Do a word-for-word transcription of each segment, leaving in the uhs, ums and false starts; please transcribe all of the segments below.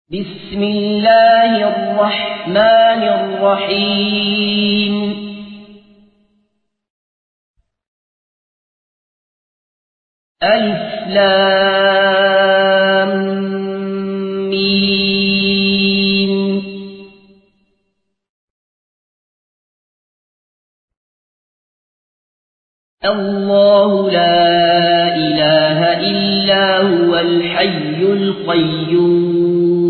بسم الله الرحمن الرحيم ألف لام ميم الله لا إله إلا هو الحي القيوم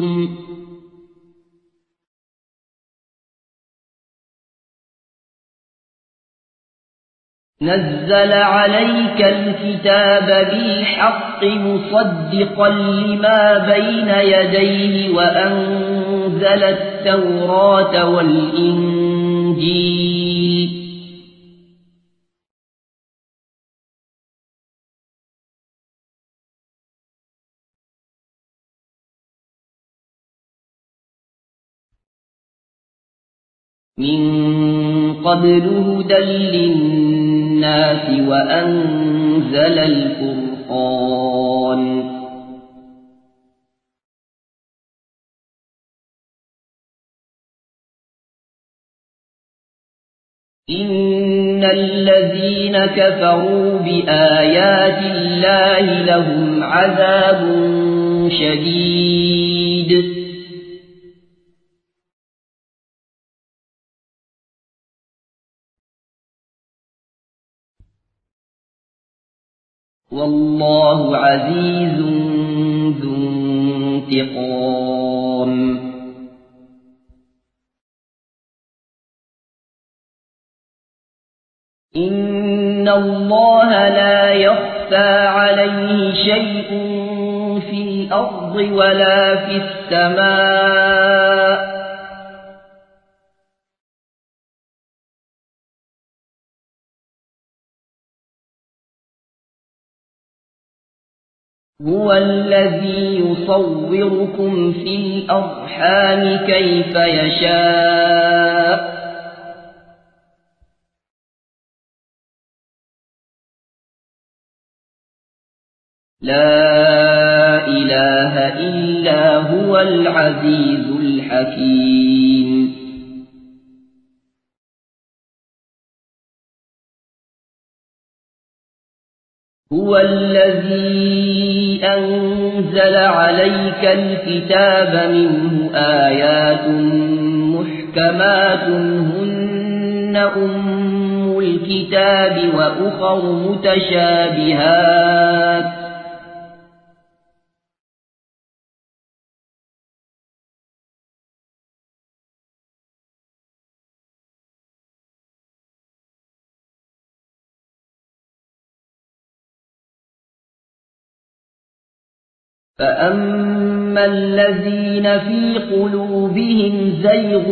نزل عليك الكتاب بالحق مصدقا لما بين يديه وأنزل التوراة والإنجيل من قبل هدى للناس وأنزل الفرقان إن الذين كفروا بآيات الله لهم عذاب شديد والله عزيز ذو انتقام إن الله لا يخفى عليه شيء في الأرض ولا في السماء هو الذي يصوركم في الأرحام كيف يشاء لا إله إلا هو العزيز الحكيم هو الذي أنزل عليك الكتاب منه آيات محكمات هن أم الكتاب وأخر متشابهات فأما الذين في قلوبهم زيغ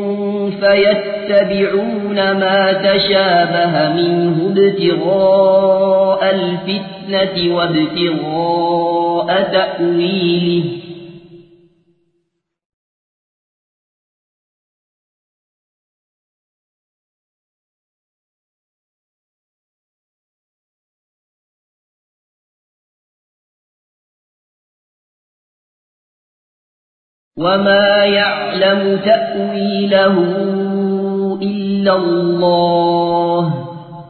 فيتبعون ما تشابه منه ابتغاء الفتنة وابتغاء تأويله وما يعلم تأويله إلا الله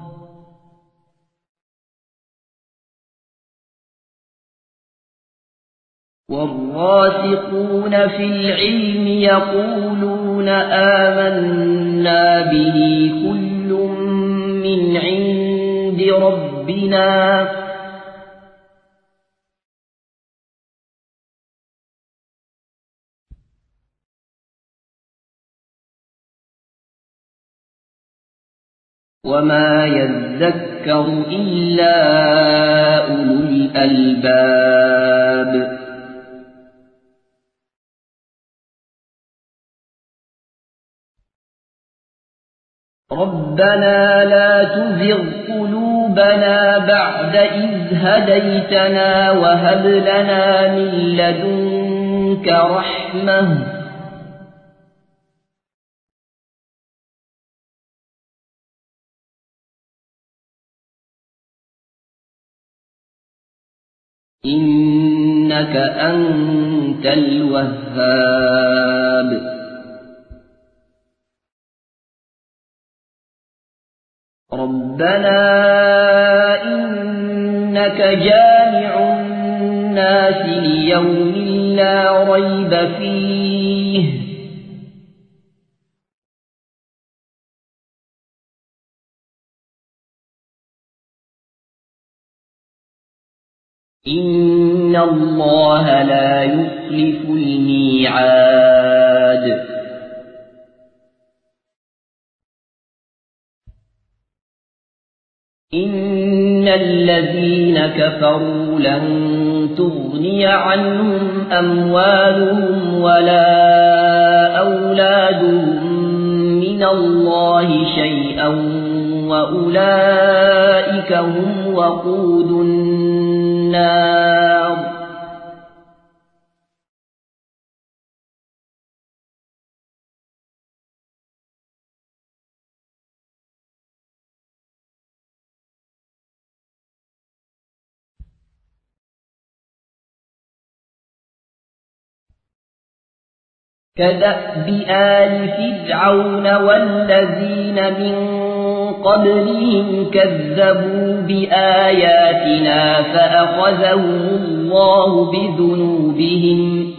والراسخون في العلم يقولون آمنا به كل من عند ربنا وما يذكر إلا أولو الألباب ربنا لا تزغ قلوبنا بعد إذ هديتنا وهب لنا من لدنك رحمة إنك إنك أنت الوهاب. ربنا إنك جامع الناس ليوم لا ريب فيه إن الله لا يخلف الميعاد. إن الذين كفروا لن تغني عنهم أموالهم ولا أولادهم من الله شيئا وأولئك هم وقود النار. كدأب آل فرعون والذين من قبلهم كذبوا بآياتنا فأخذهم الله بذنوبهم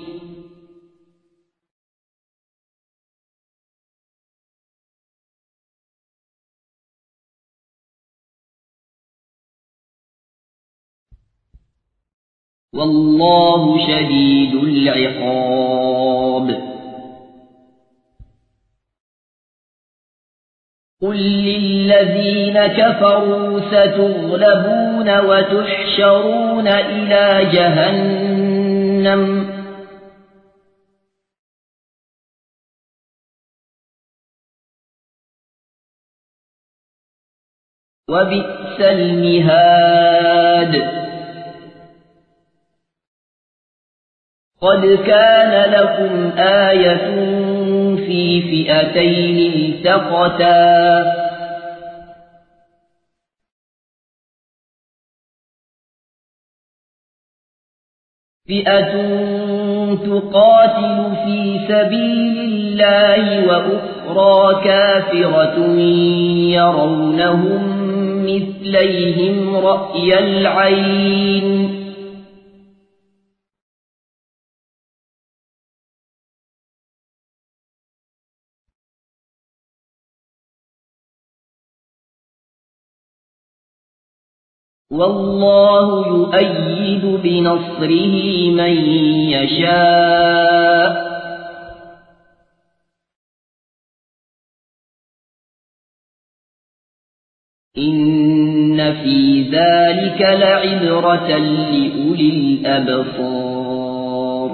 والله شديد العقاب. قل للذين كفروا ستغلبون وتحشرون إلى جهنم وبئس المهاد. قد كان لكم آية في فئتين التقتا فئة تقاتل في سبيل الله وأخرى كافرة يرونهم مثليهم رأي العين والله يؤيد بنصره من يشاء إن في ذلك لعبرة لأولي الأبصار.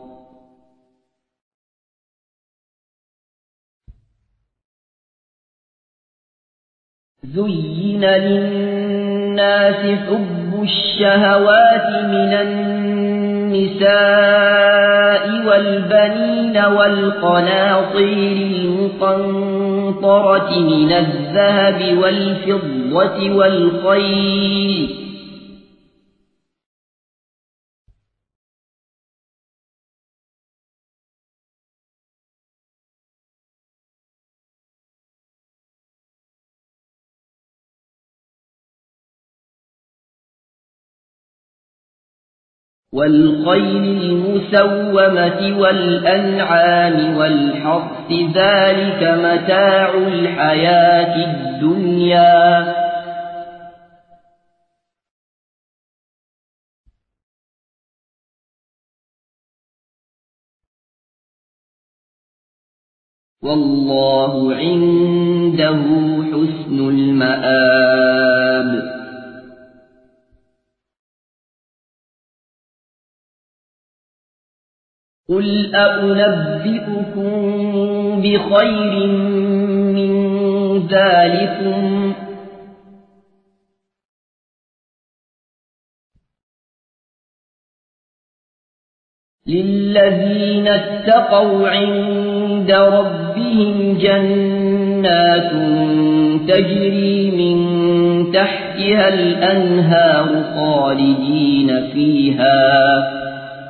زين للناس حب الشهوات من النساء والبنين والقناطير المقنطرة من الذهب والفضة والخيل والخيل المسومة والأنعام والحرث ذلك متاع الحياة الدنيا والله عنده حسن المآب. قل أنبئكم بخير من ذلكم للذين اتقوا عند ربهم جنات تجري من تحتها الأنهار خالدين فيها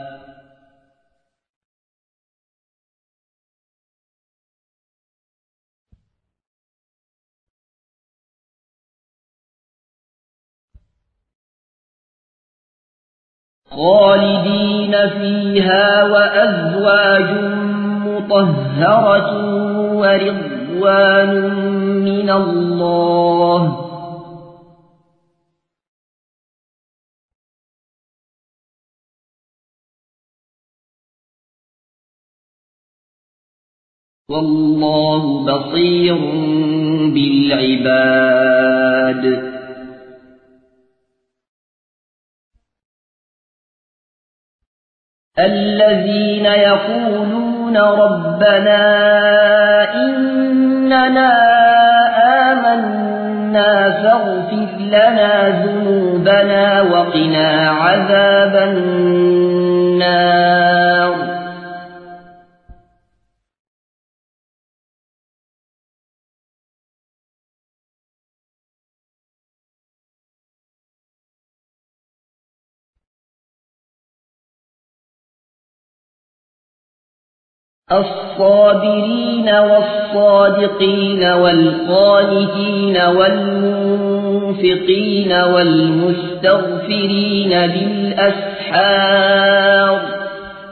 خالدين فيها وأزواج مطهرة ورضوان من الله والله بصير بالعباد الذين يقولون ربنا إننا آمنا فاغفر لنا ذنوبنا وقنا عذاب النار الصابرين والصادقين والقانتين والمنفقين والمستغفرين بالأسحار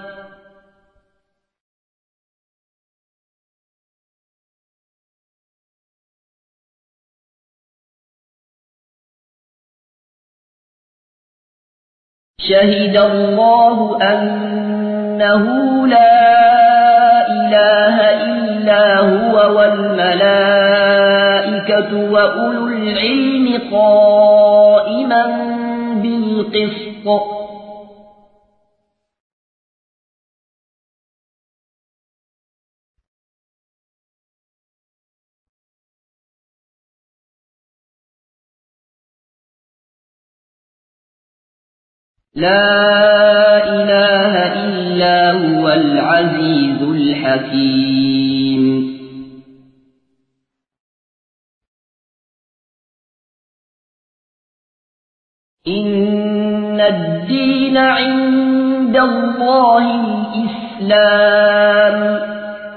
شهد الله أنه لا إله إلا هو والملائكة وأولو العلم قائما بالقسط لا إله إلا هو العزيز الحكيم إن الدين عند الله الإسلام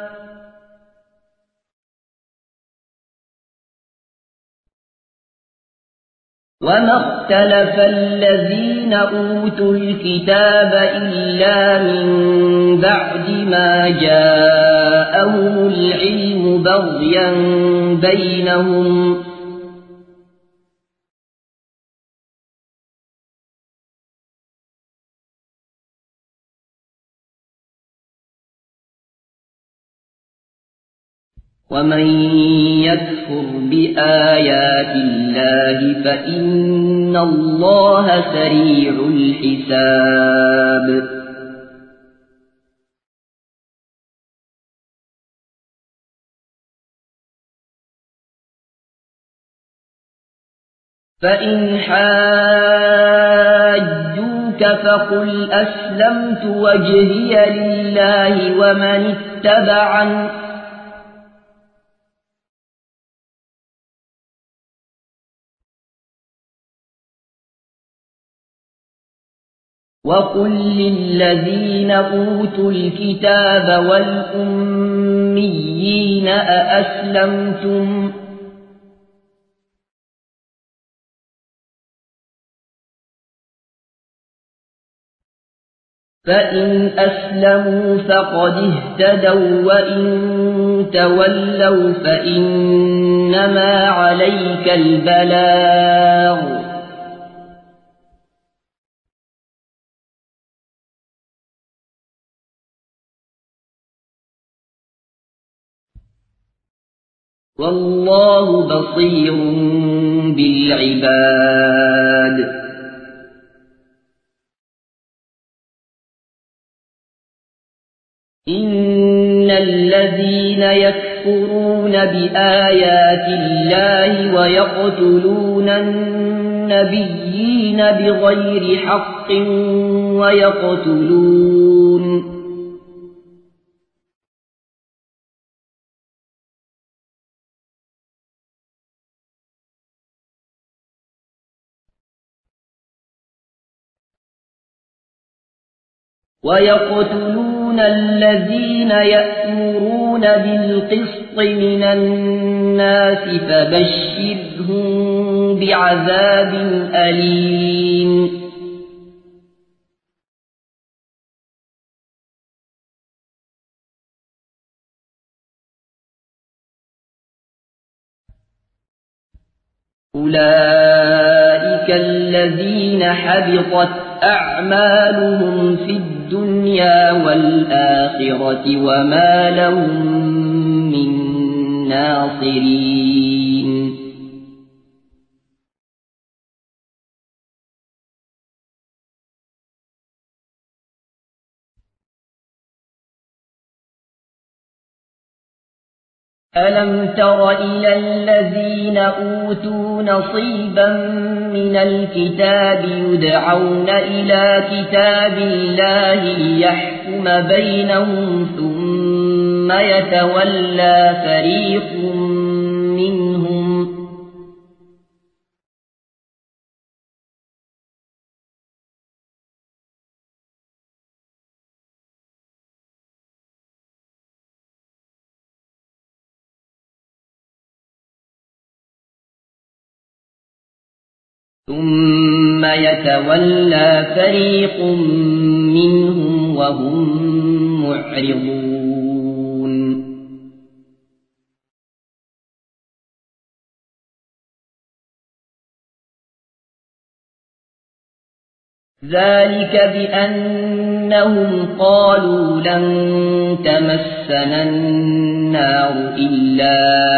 وما اختلف الذين أوتوا الكتاب إلا من بعد ما جاءهم العلم بغيا بينهم ومن يكفر بآيات الله فإن الله سريع الحساب فإن حاجوك فقل أسلمت وجهي لله ومن اتبعني وقل للذين أوتوا الكتاب والأميين أأسلمتم فإن أسلموا فقد اهتدوا وإن تولوا فإنما عليك البلاغ والله بصير بالعباد إن الذين يكفرون بآيات الله ويقتلون النبيين بغير حق ويقتلون ويقتلون الذين يأمرون بالقسط من الناس فبشرهم بعذاب أليم أولئك الذين حبطت أعمالهم في الدنيا والآخرة وما لهم من ناصرين. ألم تر إلى الذين أوتوا نصيبا من الكتاب يدعون إلى كتاب الله ليحكم بينهم ثم يتولى فريق منهم ثم يتولى فريق منهم وهم معرضون. ذلك بأنهم قالوا لن تمسنا النار إلا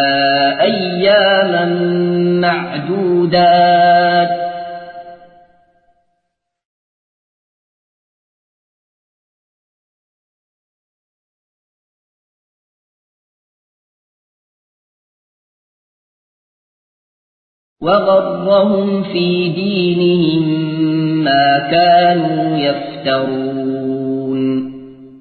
أياما معدودات وغرهم في دينهم ما كانوا يفترون.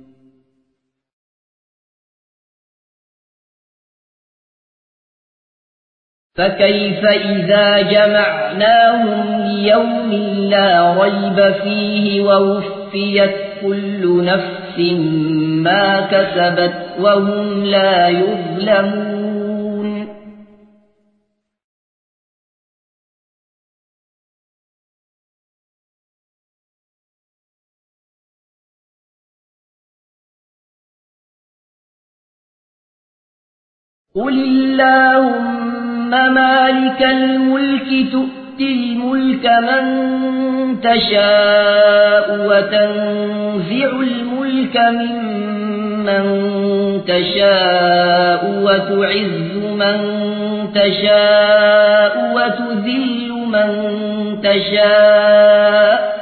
فكيف إذا جمعناهم ليوم لا ريب فيه ووفيت كل نفس ما كسبت وهم لا يظلمون. قل اللهم مالك الملك تؤتي الملك من تشاء وتنزع الملك ممن تشاء وتعز من تشاء وتذل من تشاء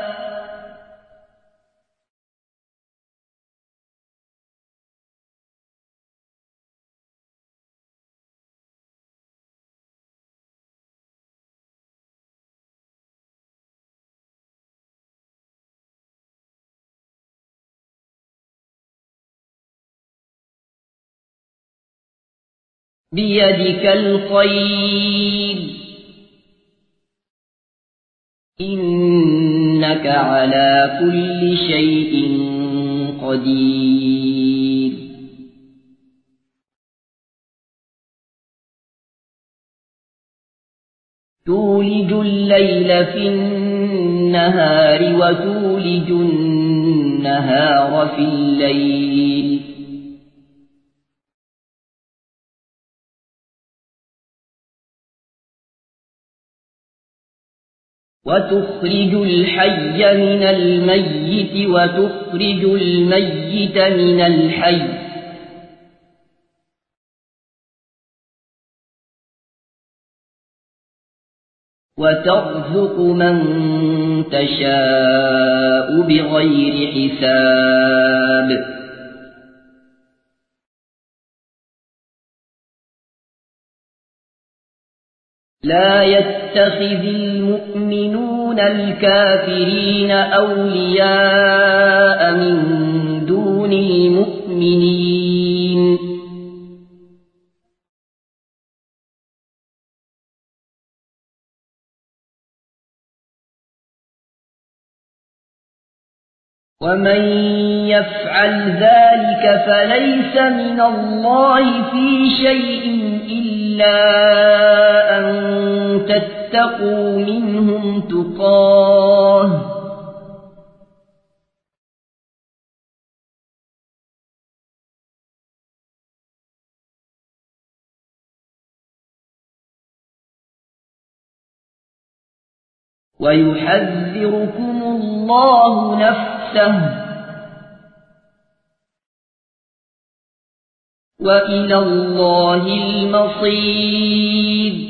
بيدك الخير إنك على كل شيء قدير. تولج الليل في النهار وتولج النهار في الليل وتخرج الحي من الميت وتخرج الميت من الحي وترزق من تشاء بغير حساب. لا يتخذ المؤمنون الكافرين أولياء من دون المؤمنين ومن يفعل ذلك فليس من الله في شيء إلا أن تتقوا منهم تقاه ويحذركم الله نفسه وإلى الله المصير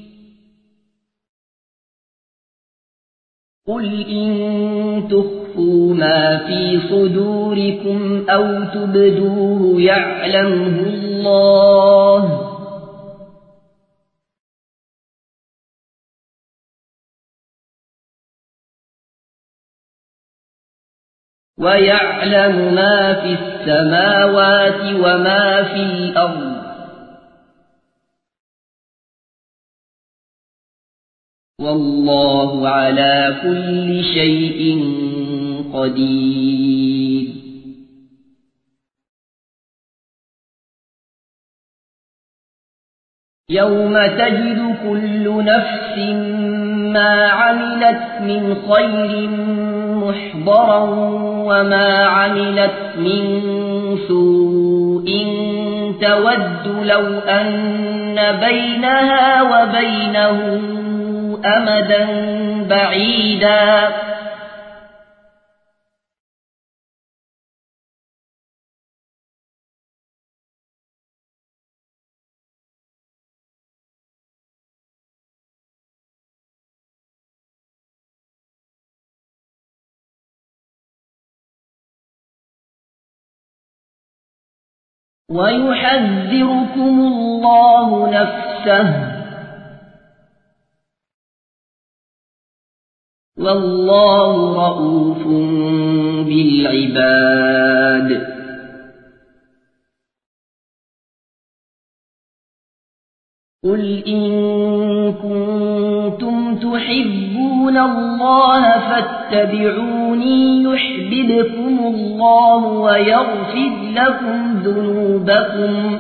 قل إن تخفوا ما في صدوركم أو تبدوه يعلمه الله ويعلم ما في السماوات وما في الأرض والله على كل شيء قدير يوم تجد كل نفس ما عملت من خير محضرا وما عملت من سوء تود لو أن بينها وبينه أمدا بعيدا ويحذركم الله نفسه والله رؤوف بالعباد قل إن كنتم تحبون الله فاتبعوني يحببكم الله ويغفر لكم ذنوبكم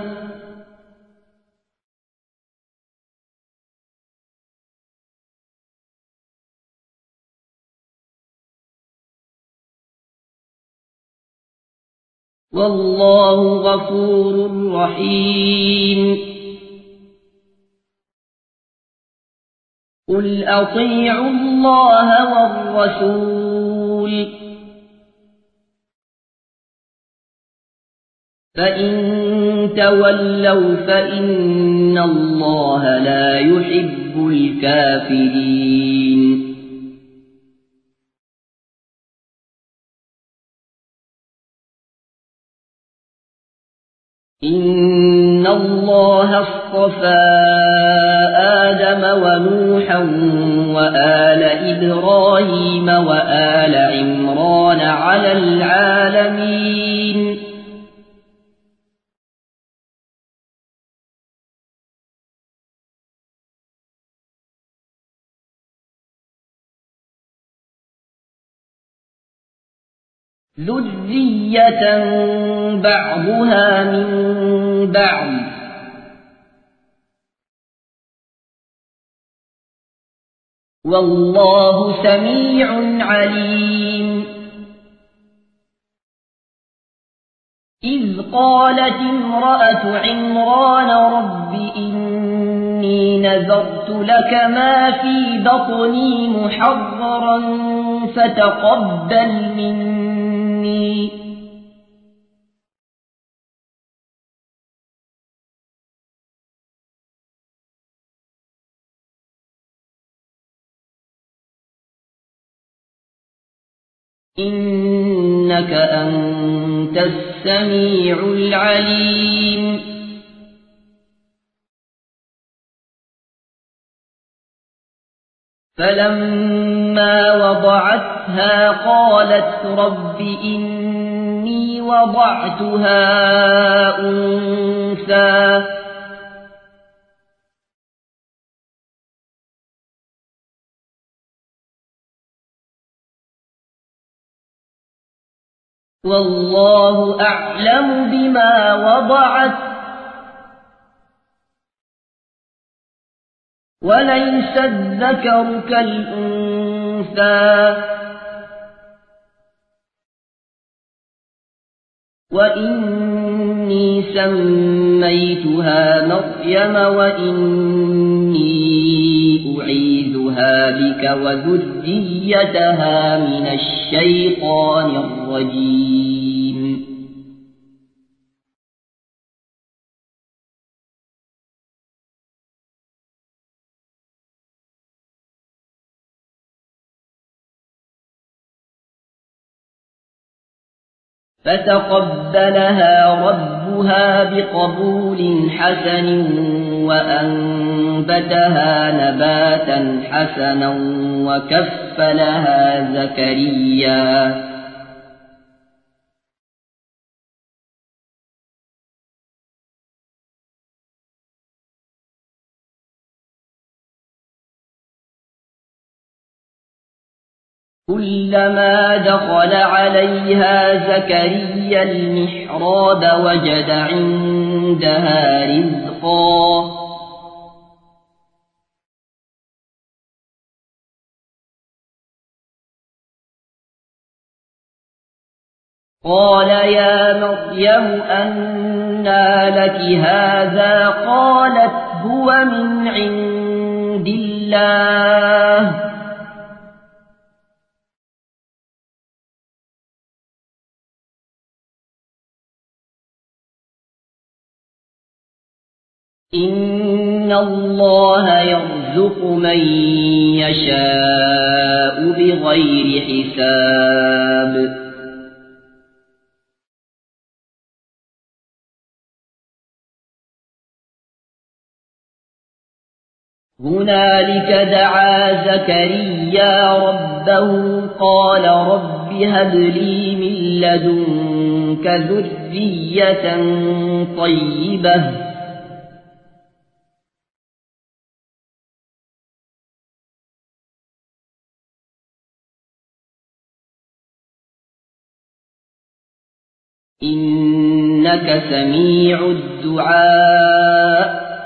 والله غفور رحيم قل أطيعوا الله والرسول فإن تولوا فإن الله لا يحب الكافرين إن الله اصطفى آدم ونوحا وآل إبراهيم وآل عمران على العالمين ذرية بعضها من بعض والله سميع عليم إذ قالت امرأة عمران رب إني نذرت لك ما في بطني محررا فتقبل مني إنك أنت السميع العليم فلما وضعتها قالت رب إني وضعتها أنثى والله أعلم بما وضعت وليس الذكر كالأنثى وإني سميتها مريم وإني أعيذها ربها بك وذريتها من الشيطان الرجيم. فتقبلها ربها بقبول حسن وأنبتها نباتا حسنا وكفلها زكريا كلما دخل عليها زكريا المحراب وجد عندها رزقا قال يا مريم أنى لك هذا قالت هو من عند الله إن الله يرزق من يشاء بغير حساب هنالك دعا زكريا ربه قال رب هب لي من لدنك ذرية طيبة إنك سميع الدعاء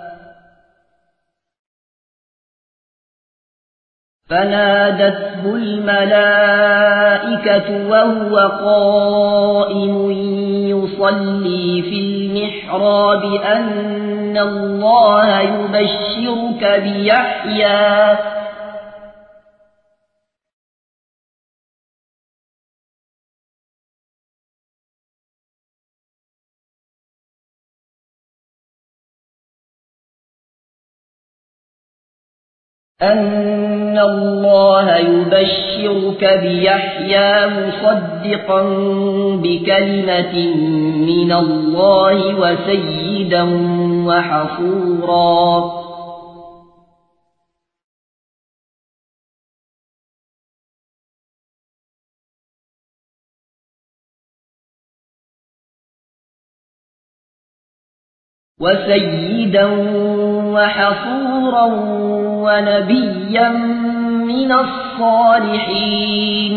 فنادته الملائكة وهو قائم يصلي في المحراب أن الله يبشرك بيحيى أن الله يبشرك بيحيى مصدقا بكلمة من الله وسيدا وحصورا وسيدا وحصورا ونبيا من الصالحين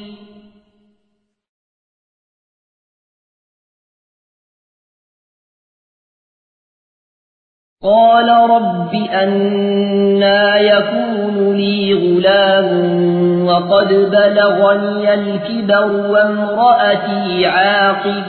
قال رب أنى يكون لي غلام وقد بلغني الكبر وامرأتي عاقر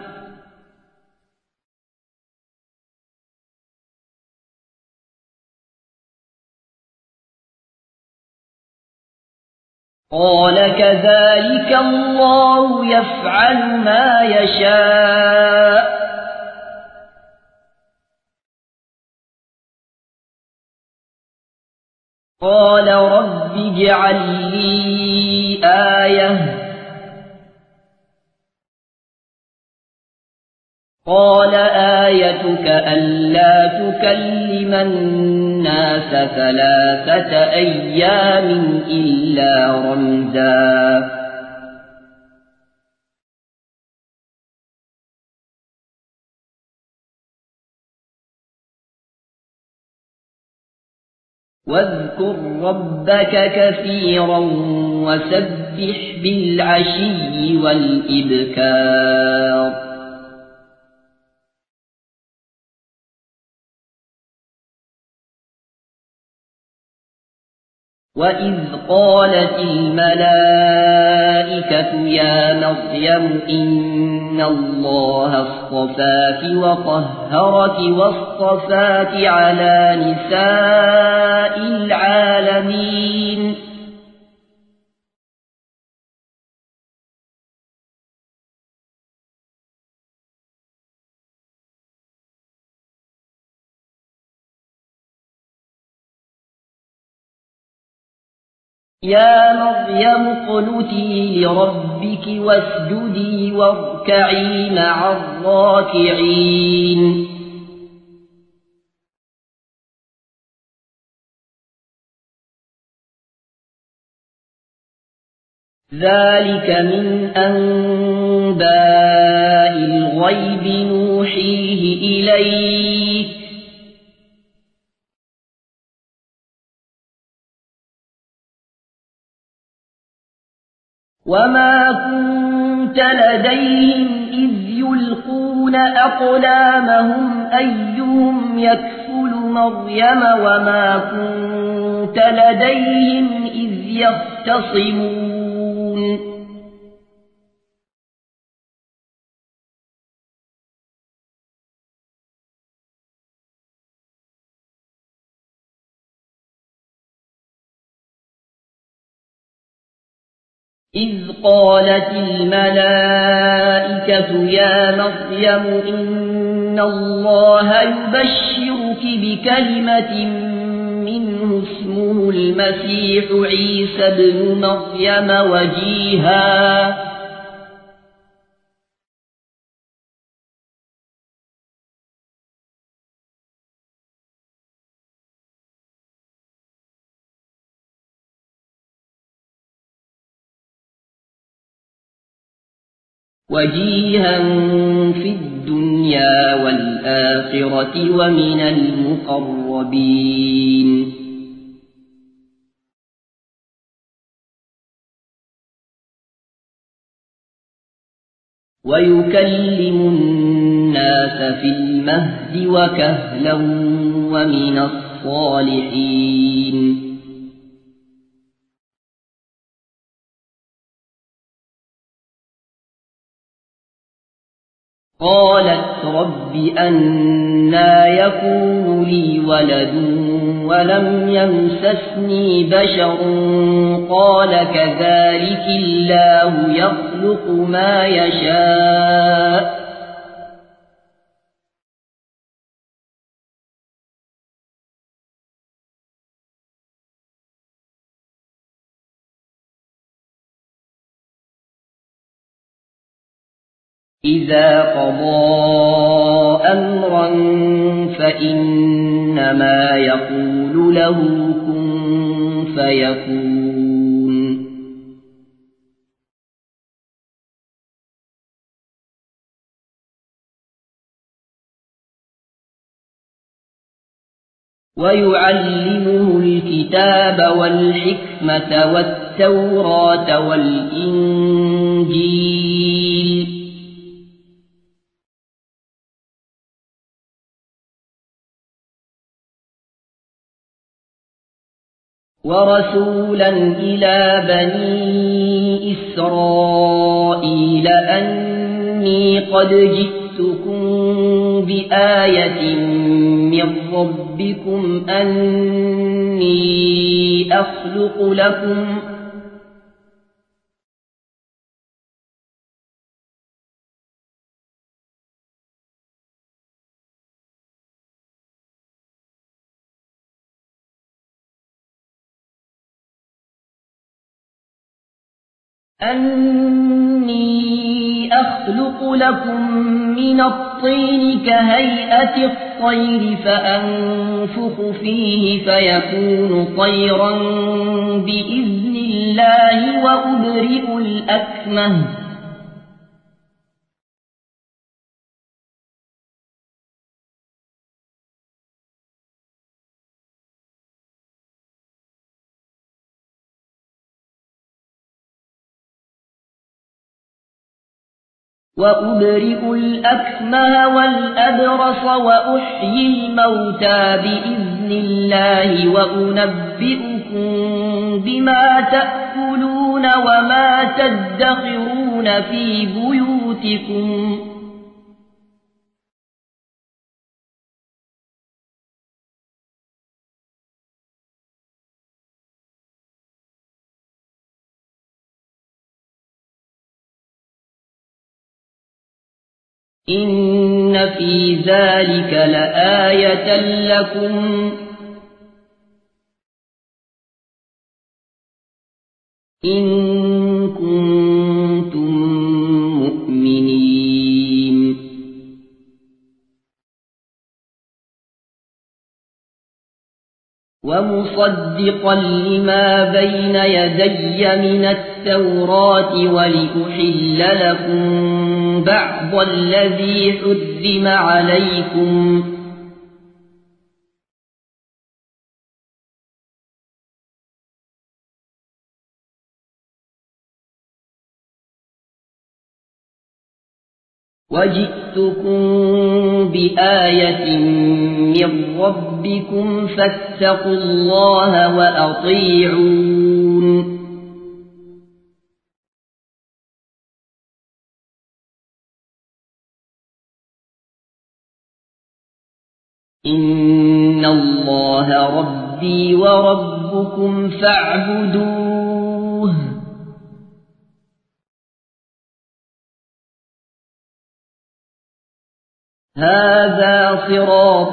قال كذلك الله يفعل ما يشاء قال رب اجعل لي آية قال آيتك ألا تكلم الناس ثلاثة أيام إلا رمزا واذكر ربك كثيرا وسبح بالعشي والإبكار وإذ قالت الملائكة الْمَلَائِكَةُ يَا مَرْيَمُ إِنَّ اللَّهَ اصْطَفَاكِ وَطَهَّرَكِ وَاصْطَفَاكِ عَلَى نِسَاءِ الْعَالَمِينَ يا مريم اقنتي لربك واسجدي واركعي مع الراكعين ذلك من أنباء الغيب نوحيه إليك وما كنت لديهم إذ يلقون أقلامهم أيهم يكفل مريم وما كنت لديهم إذ يختصمون إذ قالت الملائكة يا مريم إن الله يبشرك بكلمة منه اسمه المسيح عيسى بن مريم وجيها وجيها في الدنيا والآخرة ومن المقربين ويكلم الناس في المهد وكهلا ومن الصالحين قالت رب أنى يكون لي ولد ولم يمسسني بشر قال كذلك الله يخلق ما يشاء إذا قضى أمرا فإنما يقول له كن فيكون ويعلمه الكتاب والحكمة والتوراة والإنجيل ورسولا إلى بني إسرائيل أني قد جئتكم بآية من ربكم أني أخلق لكم أني أخلق لكم من الطين كهيئة الطير فأنفخ فيه فيكون طيرا بإذن الله وأبرئ الأكمه وأبرئ الأكمه والأبرص وأحيي الموتى بإذن الله وأنبئكم بما تأكلون وما تدخرون في بيوتكم إن في ذلك لآية لكم إن كنتم مؤمنين ومصدقا لما بين يدي من التوراة ولأحل لكم بعض الذي حرم عليكم وجئتكم بآية من ربكم فاتقوا الله وأطيعون إن الله ربي وربكم فاعبدوه هذا صراط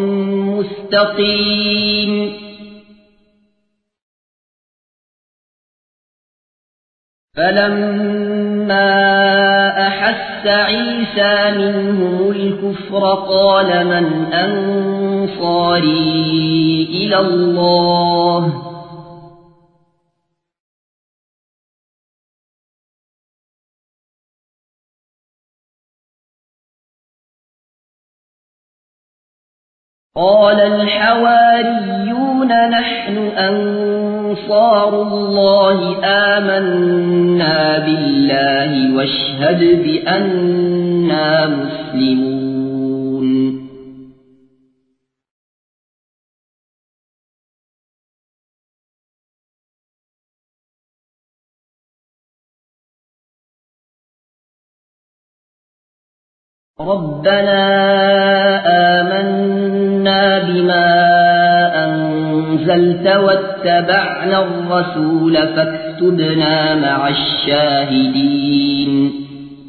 مستقيم فلما أحس عيسى منهم الكفر قال من أنصاري إلى الله قال الحواريون نحن أنصار الله آمنا بالله واشهد بأننا مسلمون ربنا آمنا بما أنزلت واتبعنا الرسول فاكتبنا مع الشاهدين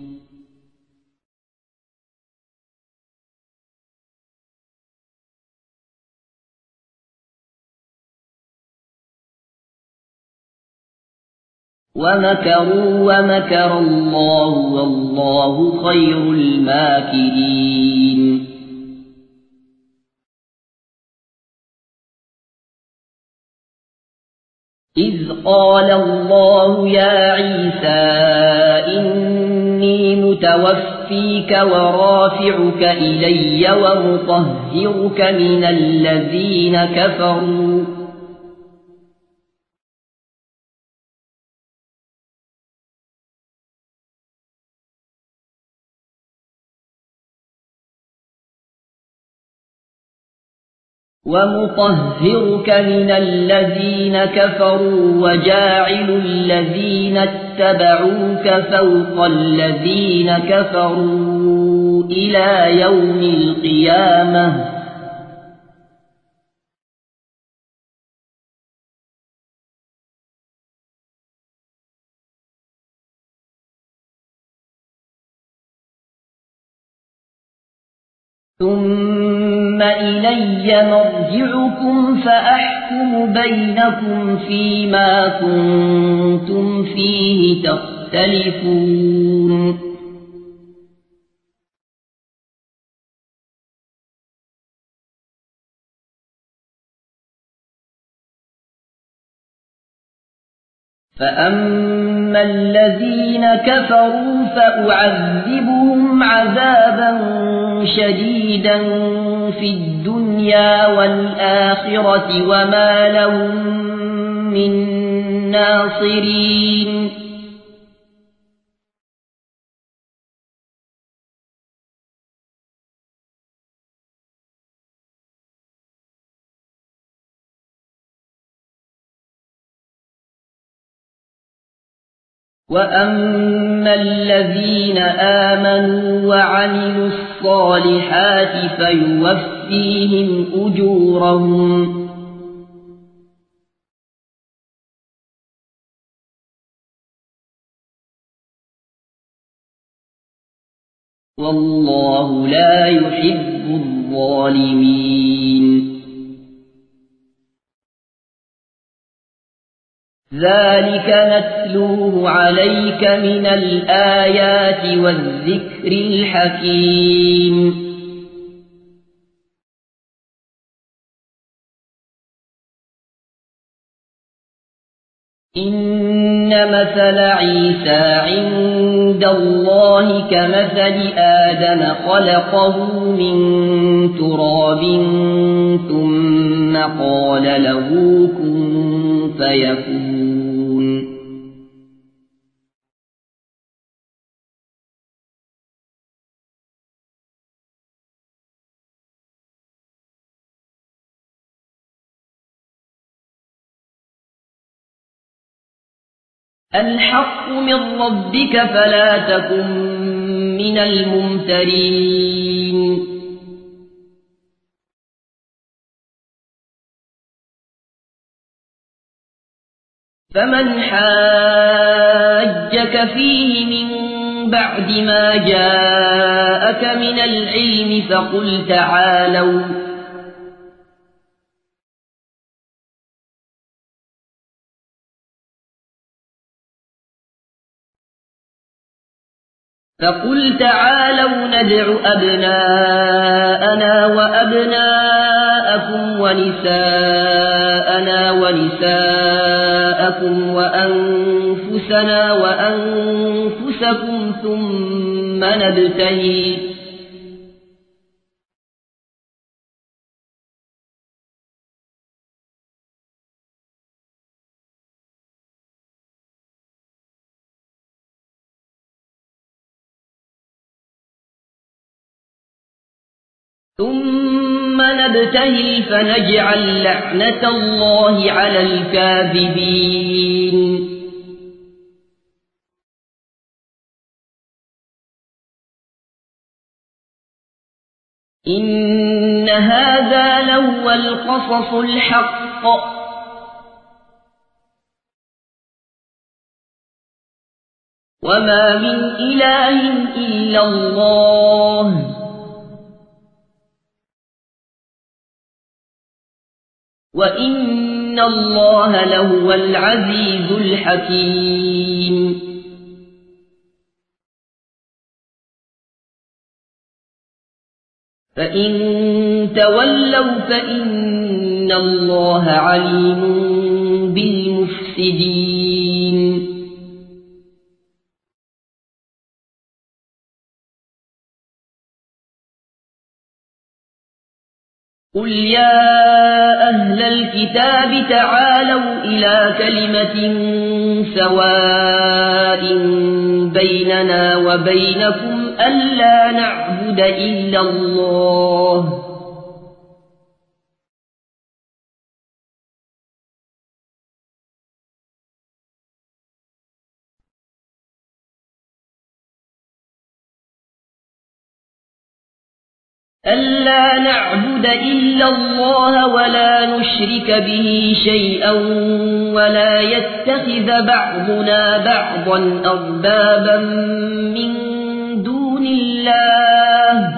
ومكروا ومكر الله والله خير الماكرين إذ قال الله يا عيسى إني متوفيك ورافعك إلي ومطهرك من الذين كفروا ومطهرك من الذين كفروا وجاعل الذين اتبعوك فوق الذين كفروا إلى يوم القيامة ثم إلي مرجعكم فأحكم بينكم فيما كنتم فيه تختلفون فأما الذين كفروا فأعذبهم عذابا شديدا في الدنيا والآخرة وما لهم من ناصرين وأما الذين آمنوا وعملوا الصالحات فيوفيهم أجورهم والله لا يحب الظالمين. ذلك نتلوه عليك من الآيات والذكر الحكيم. إن مثل عيسى عند الله كمثل آدم خلقه من تراب ثم قال له كن فيكون. الحق من ربك فلا تكن من الممترين. فمن حاجك فيه من بعد ما جاءك من العلم فقل تعالوا فقل تعالوا ندع أبناءنا وأبناءكم ونساءنا ونساءكم وأنفسنا وأنفسكم ثم نبتهل ثم نبتهل فنجعل لعنة الله على الكاذبين. إن هذا لهو القصص الحق وما من إله إلا الله وإن الله لهو العزيز الحكيم. فإن تولوا فإن الله عليم بالمفسدين. قل يا أهل الكتاب تعالوا إلى كلمة سواء بيننا وبينكم ألا نعبد إلا الله ألا نعبد إلا الله ولا نشرك به شيئا ولا يتخذ بعضنا بعضا أربابا من دون الله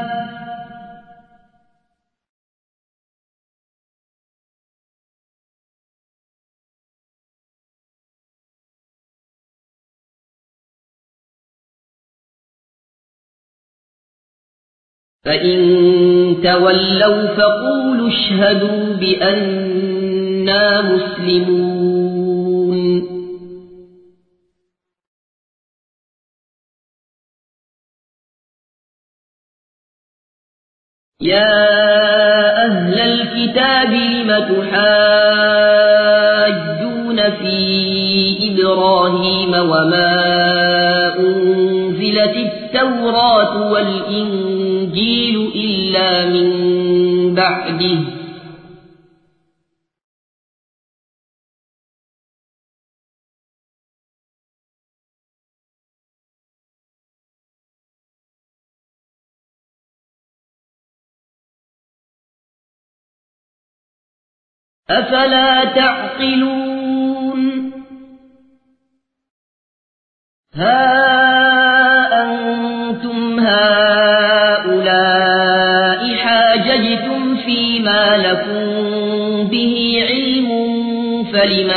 فإن تولوا فقولوا اشهدوا بأننا مسلمون. يا أهل الكتاب لم تحاجون في إبراهيم وما أنزلت التوراة والإنجيل إلا من بعده أفلا تعقلون ها أنتم هؤلاء حاججتم فيما لكم به علم فلم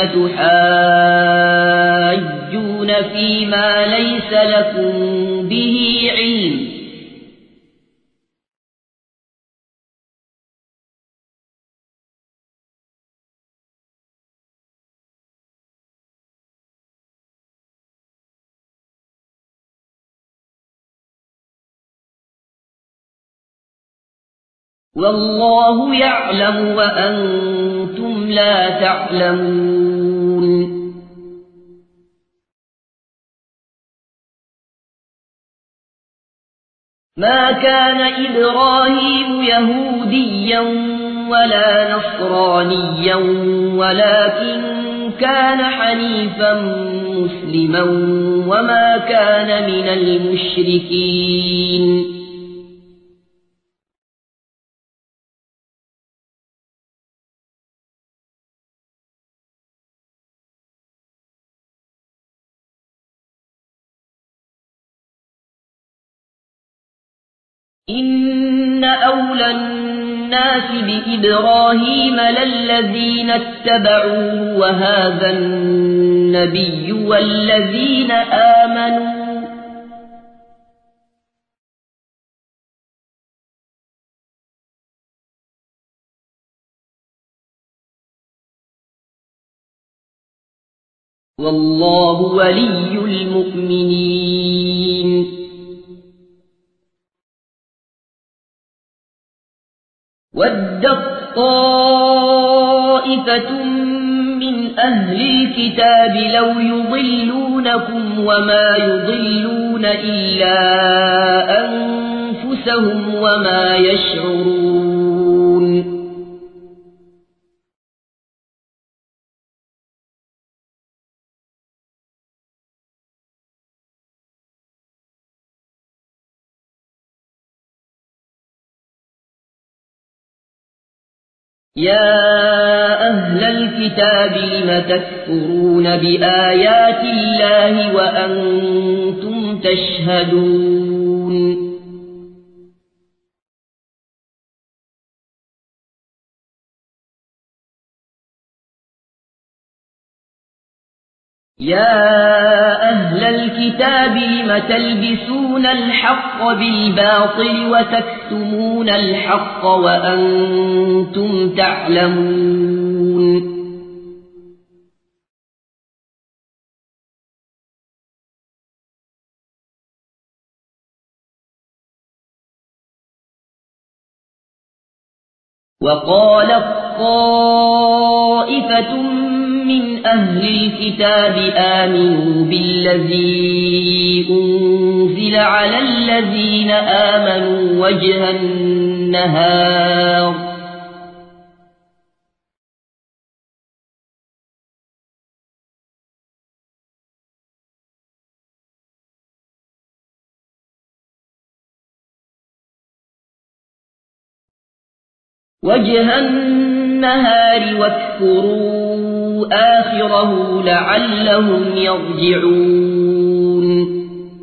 تحاجون فيما ليس لكم به علم والله يعلم وأنتم لا تعلمون ما كان إبراهيم يهوديا ولا نصرانيا ولكن كان حنيفا مسلما وما كان من المشركين إن أولى الناس بإبراهيم للذين اتبعوه وهذا النبي والذين آمنوا والله ولي المؤمنين ودت طائفة من أهل الكتاب لو يضلونكم وما يضلون إلا أنفسهم وما يشعرون يا أهل الكتاب لم تكفرون بآيات الله وأنتم تشهدون يا أهل الكتاب لم تلبسون الحق بالباطل وتكتمون الحق وأنتم تعلمون وقالت طائفة من أهل الكتاب آمنوا بالذي أنزل على الذين آمنوا وجه النهار وجه النهار واكفروا آخره لعلهم يرجعون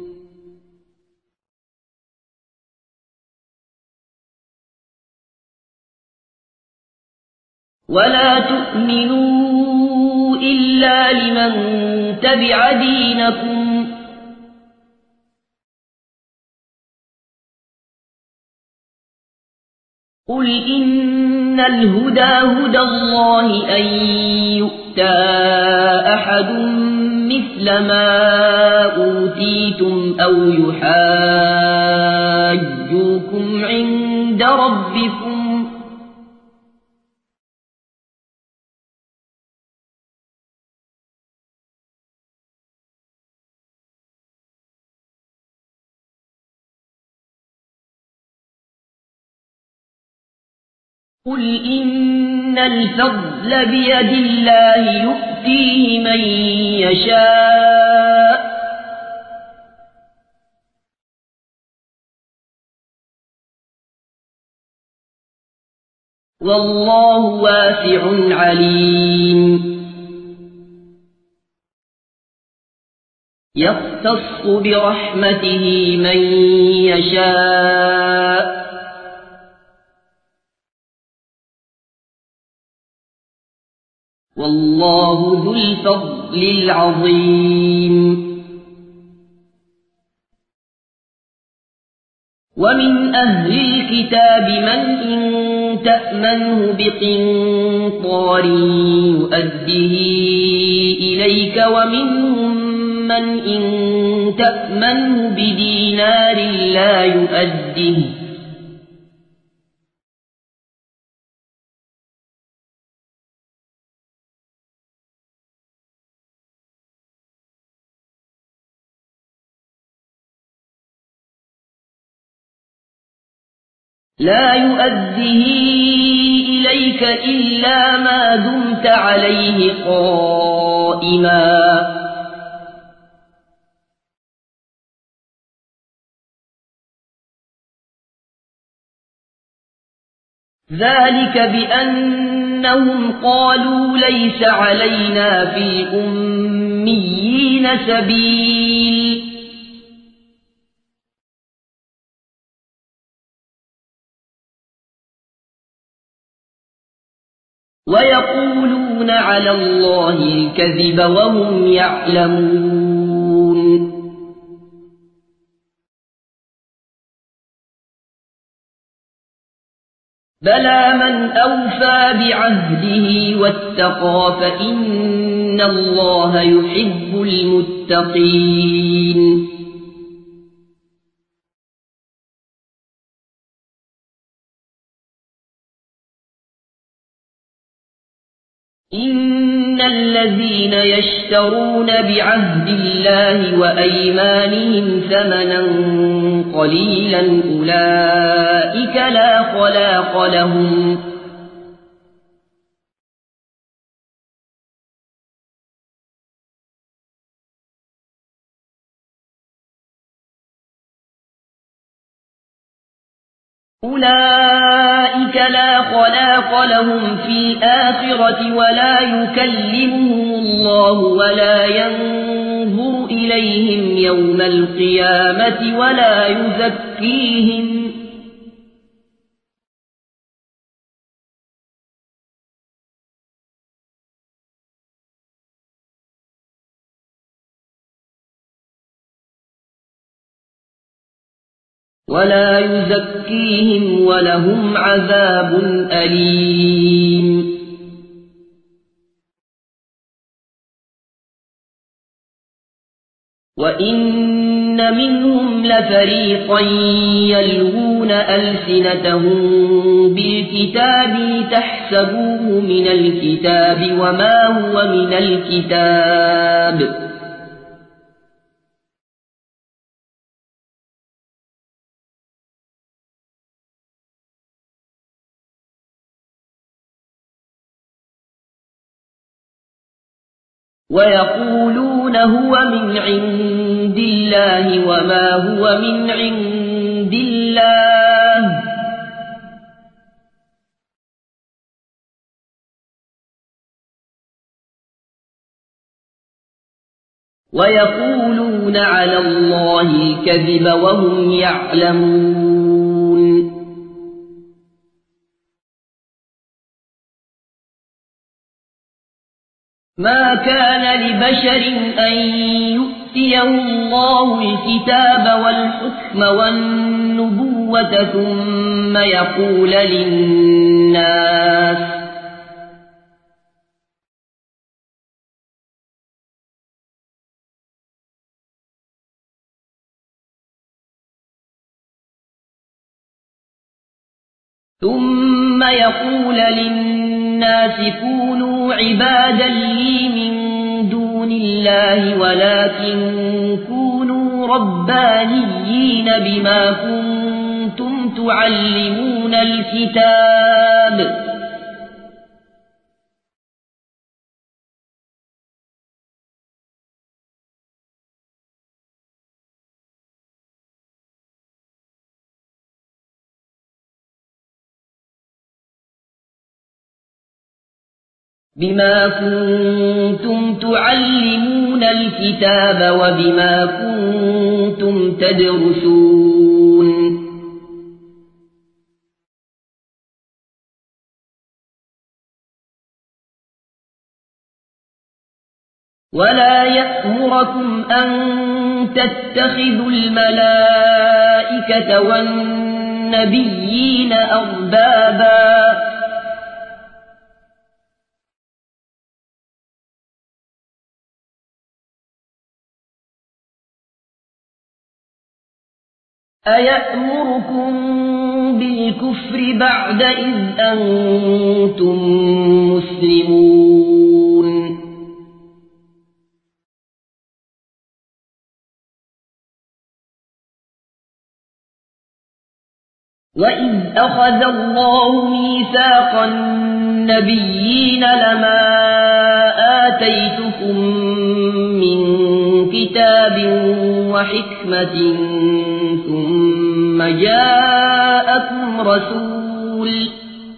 ولا تؤمنوا إلا لمن تبع دينكم قل إن الهدى هدى الله أن يؤتى أحد مثل ما أوتيتم أو يحاجوكم عند ربكم قل إن الفضل بيد الله يؤتيه من يشاء والله واسع عليم يختص برحمته من يشاء والله ذو الفضل العظيم ومن أهل الكتاب من إن تأمنه بقنطار يؤديه إليك ومنهم من إن تأمنه بدينار لا يؤديه لا يؤديه إليك إلا ما دمت عليه قائما ذلك بأنهم قالوا ليس علينا في الأميين سبيل ويقولون على الله الكذب وهم يعلمون بلى من أوفى بعهده واتقى فإن الله يحب المتقين إن الذين يشترون بعهد الله وأيمانهم ثمنا قليلا أولئك لا خلاق لهم أولئك لا خلاق لهم في الآخرة ولا يكلمهم الله ولا ينظر إليهم يوم القيامة ولا يزكيهم ولا يزكيهم ولهم عذاب أليم وإن منهم لفريقا يلوون ألسنتهم بالكتاب لتحسبوه من الكتاب وما هو من الكتاب ويقولون هو من عند الله وما هو من عند الله ويقولون على الله الكذب وهم يعلمون ما كان لبشر أن يؤتيه الله الكتاب والحكم والنبوة ثم يقول للناس ثم يقول للناس كونوا عبادا لي من دون الله ولكن كونوا ربانيين بما كنتم تعلمون الكتاب بما كنتم تعلمون الكتاب وبما كنتم تدرسون ولا يأمركم أن تتخذوا الملائكة والنبيين أربابا أيأمركم بالكفر بعد إذ أنتم مسلمون وإذ أخذ الله ميثاق النبيين لما آتيتكم من كتاب وحكمة ثم جاءكم رسول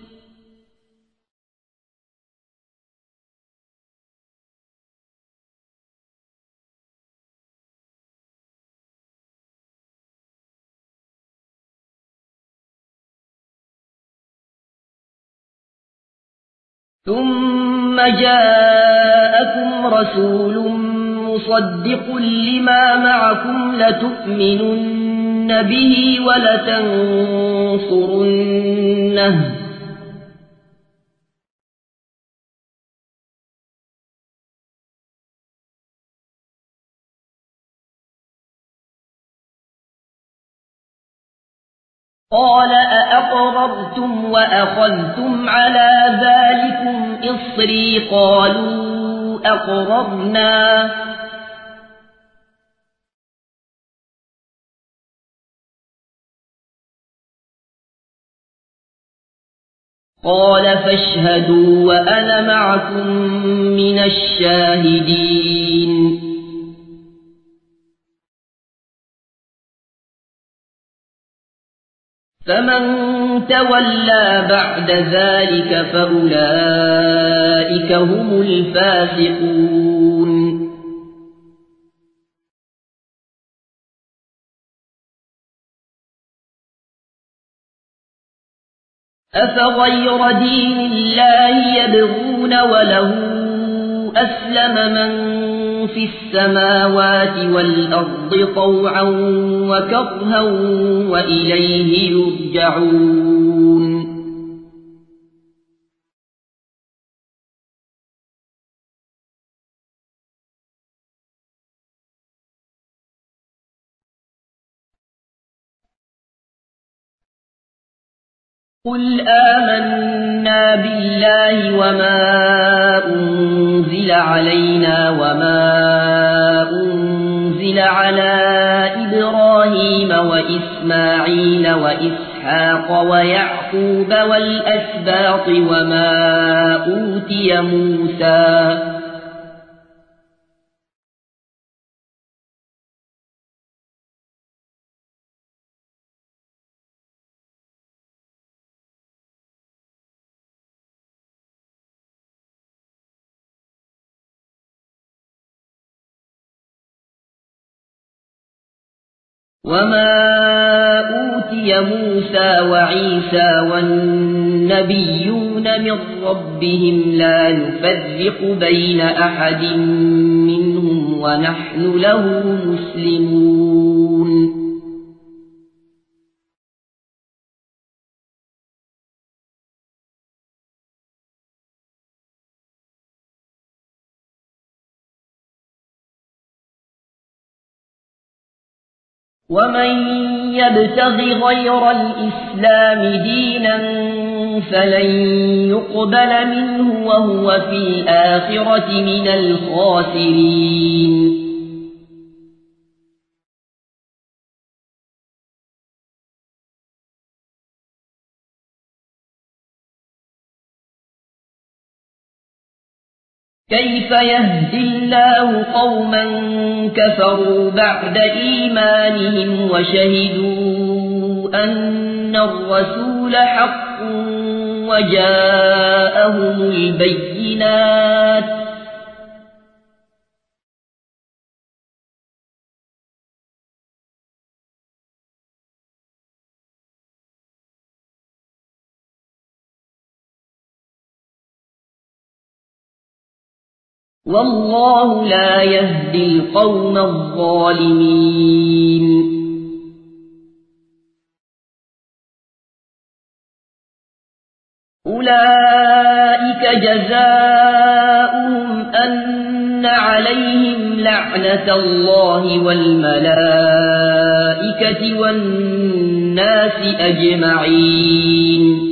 ثم جاءكم رسول مصدق لما معكم لتؤمنن به ولتنصرنه قال أأقررتم وأخذتم على ذلكم إصري قالوا أقررنا قال فاشهدوا وأنا معكم من الشاهدين فمن تولى بعد ذلك فأولئك هم الفاسقون أفغير دين الله يبغون وله أسلم من في السماوات والأرض طوعا وكرها وإليه يرجعون قل آمنا بالله وما أنزل علينا وما أنزل على إبراهيم وإسماعيل وإسحاق ويعقوب والأسباط وما أوتي موسى وما أوتي موسى وعيسى والنبيون من ربهم لا نفرق بين أحد منهم ونحن له مسلمون ومن يبتغ غير الإسلام دينا فلن يقبل منه وهو في الآخرة من الخاسرين كيف يهدي الله قوما كفروا بعد إيمانهم وشهدوا أن الرسول حق وجاءهم البينات والله لا يهدي القوم الظالمين أولئك جزاؤهم أن عليهم لعنة الله والملائكة والناس أجمعين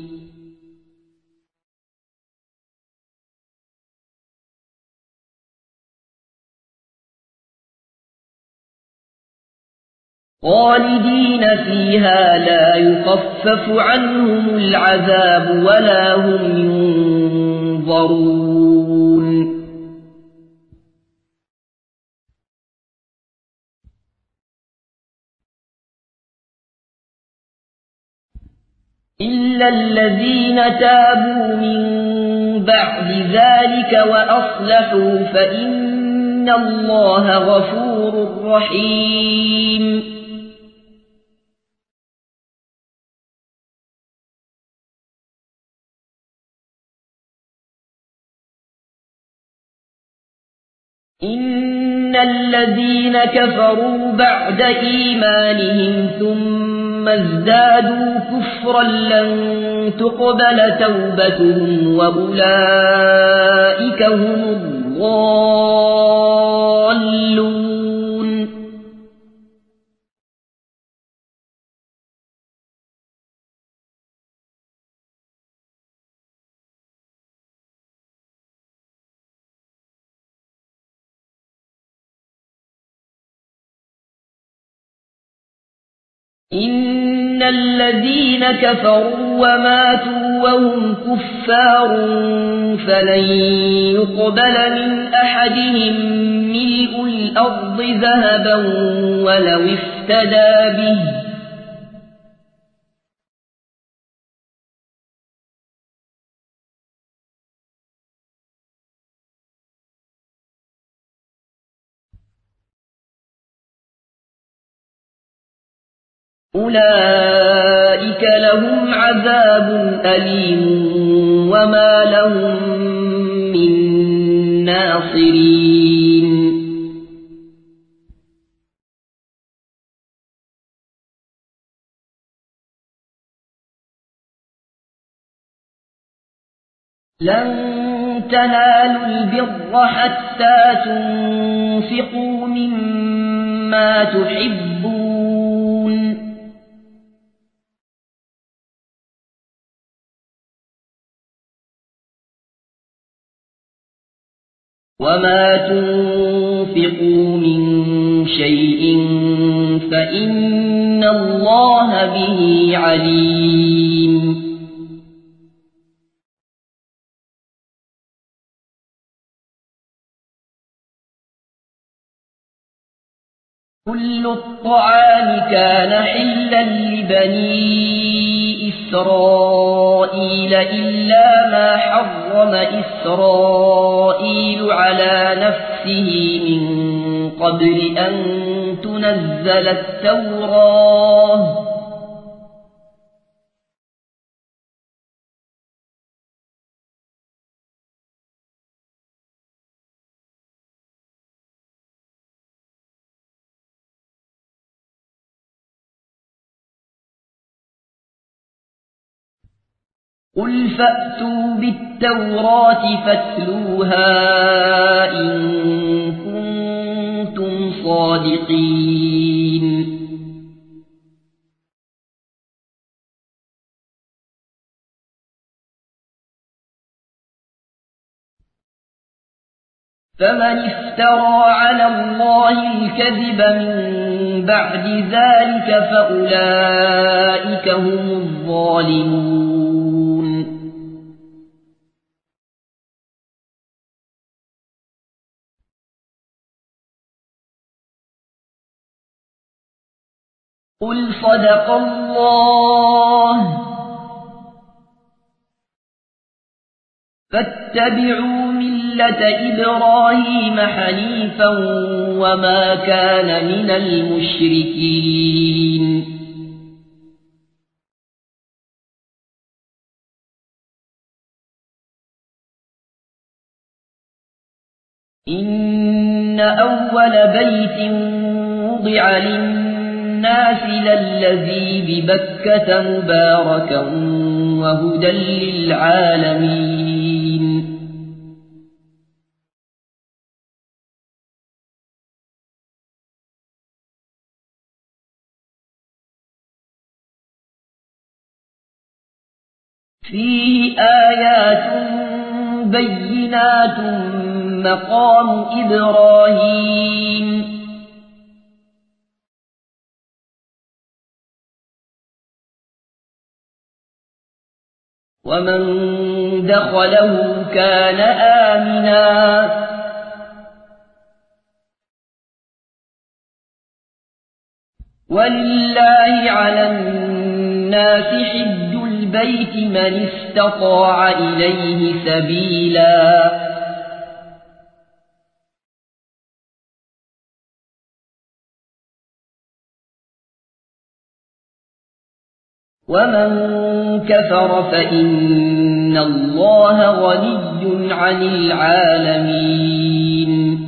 خالدين فيها لا يخفف عنهم العذاب ولا هم ينظرون إلا الذين تابوا من بعد ذلك وأصلحوا فإن الله غفور رحيم إن الذين كفروا بعد إيمانهم ثم ازدادوا كفرا لن تقبل توبتهم وأولئك هم الضالون إن الذين كفروا وماتوا وهم كفار فلن يقبل من أحدهم ملء الأرض ذهبا ولو افتدى به أولئك لهم عذاب أليم وما لهم من ناصرين لن تنالوا البر حتى تنفقوا مما تحبون وما تنفقوا من شيء فإن الله به عليم كل الطعام كان حلا لبني إسرائيل إلا ما حرم إسرائيل على نفسه من قبل أن تنزل التوراة قل فأتوا بالتوراة فاتلوها إن كنتم صادقين فمن افترى على الله الكذب من بعد ذلك فأولئك هم الظالمون قل صدق الله فاتبعوا ملة إبراهيم حنيفا وما كان من المشركين إن أول بيت وضع للناس للذي ببكة مباركا وهدى للعالمين فيه آيات بينات مقام إبراهيم ومن دخله كان آمنا ولله على الناس حج البيت من استطاع إليه سبيلا ومن كفر فإن الله غني عن العالمين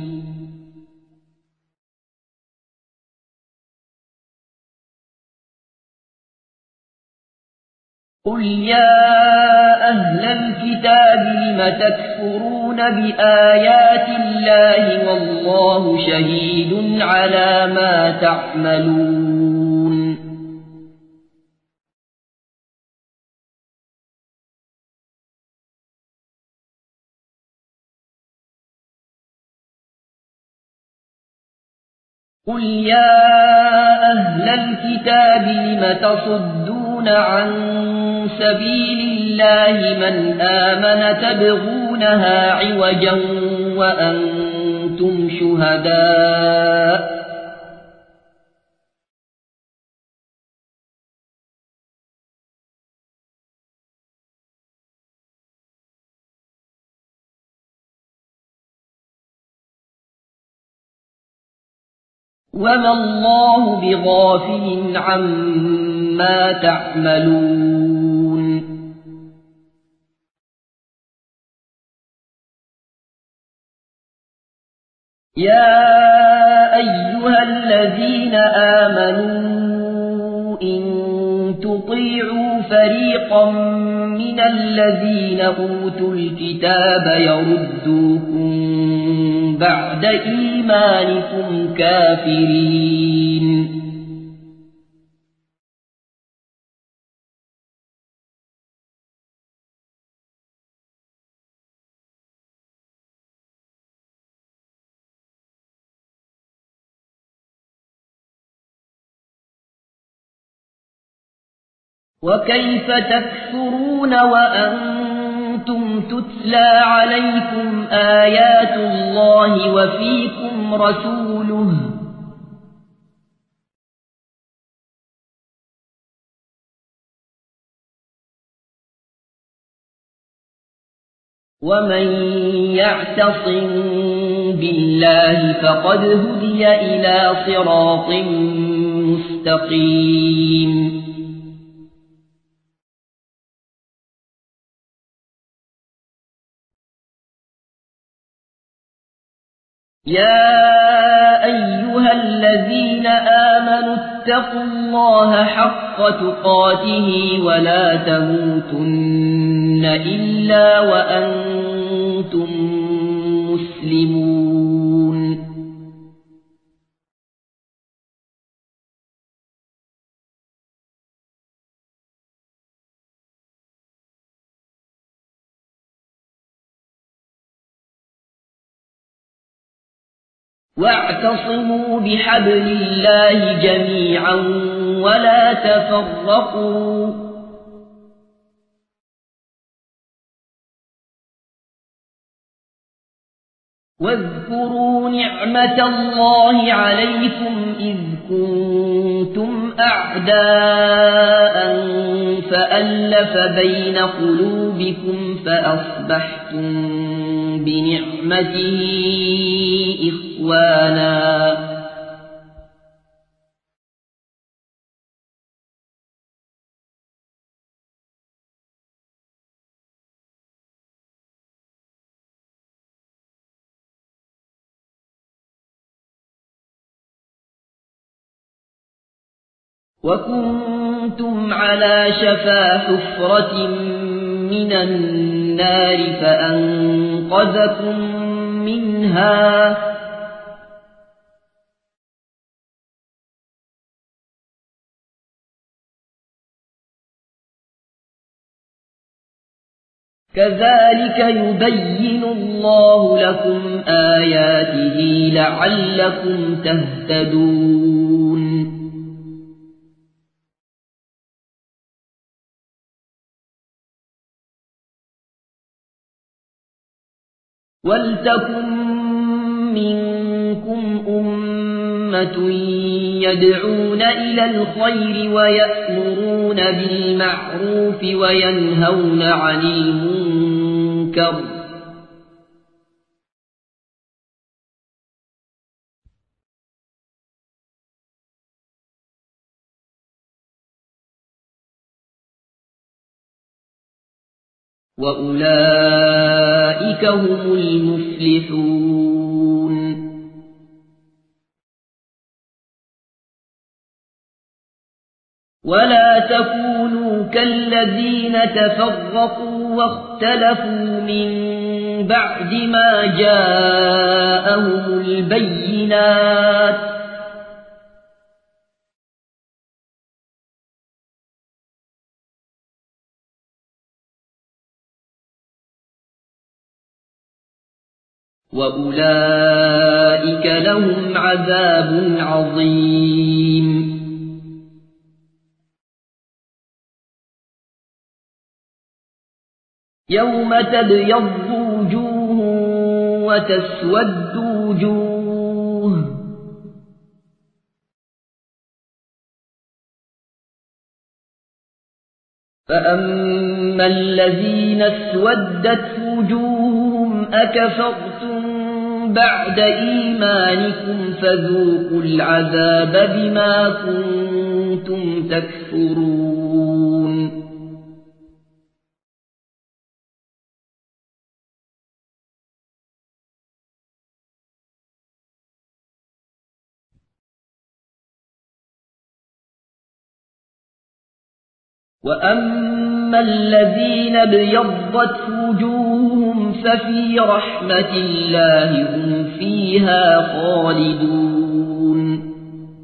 قل يا أهل الكتاب لم تكفرون بآيات الله والله شهيد على ما تعملون قل يا أهل الكتاب لم تصدون عن سبيل الله من آمن تبغونها عوجا وأنتم شهداء وما الله بغافل عما تعملون يا أيها الذين آمنوا إن تطيعوا فريقا من الذين أوتوا الكتاب يردوكم بعد إيمانكم كافرين وكيف تكفرون وأنتم تتلى عليكم آيات الله وفيكم رسوله ومن يعتصم بالله فقد هدي إلى صراط مستقيم يا أيها الذين آمنوا اتقوا الله حق تقاته ولا تموتن إلا وأنتم مسلمون واعتصموا بحبل الله جميعا ولا تفرقوا واذكروا نعمة الله عليكم إذ كنتم أعداء فأ فألف بين قلوبكم فأصبحتم بنعمته إخوانا وكنتم على شفا حفرة من النار فأنقذكم منها كذلك يبين الله لكم آياته لعلكم تهتدون ولتكن منكم أمة يدعون إلى الخير ويأمرون بالمعروف وينهون عن المنكر وأولئك هم المفلحون ولا تكونوا كالذين تفرقوا واختلفوا من بعد ما جاءهم البينات وأولئك لهم عذاب عظيم يوم تبيض وجوه وتسود وجوه فأما الذين اسودت وجوههم أكفرتم بعد إيمانكم فذوقوا العذاب بما كنتم تكفرون وأما الذين ابيضت وجوههم ففي رحمة الله هم فيها خالدون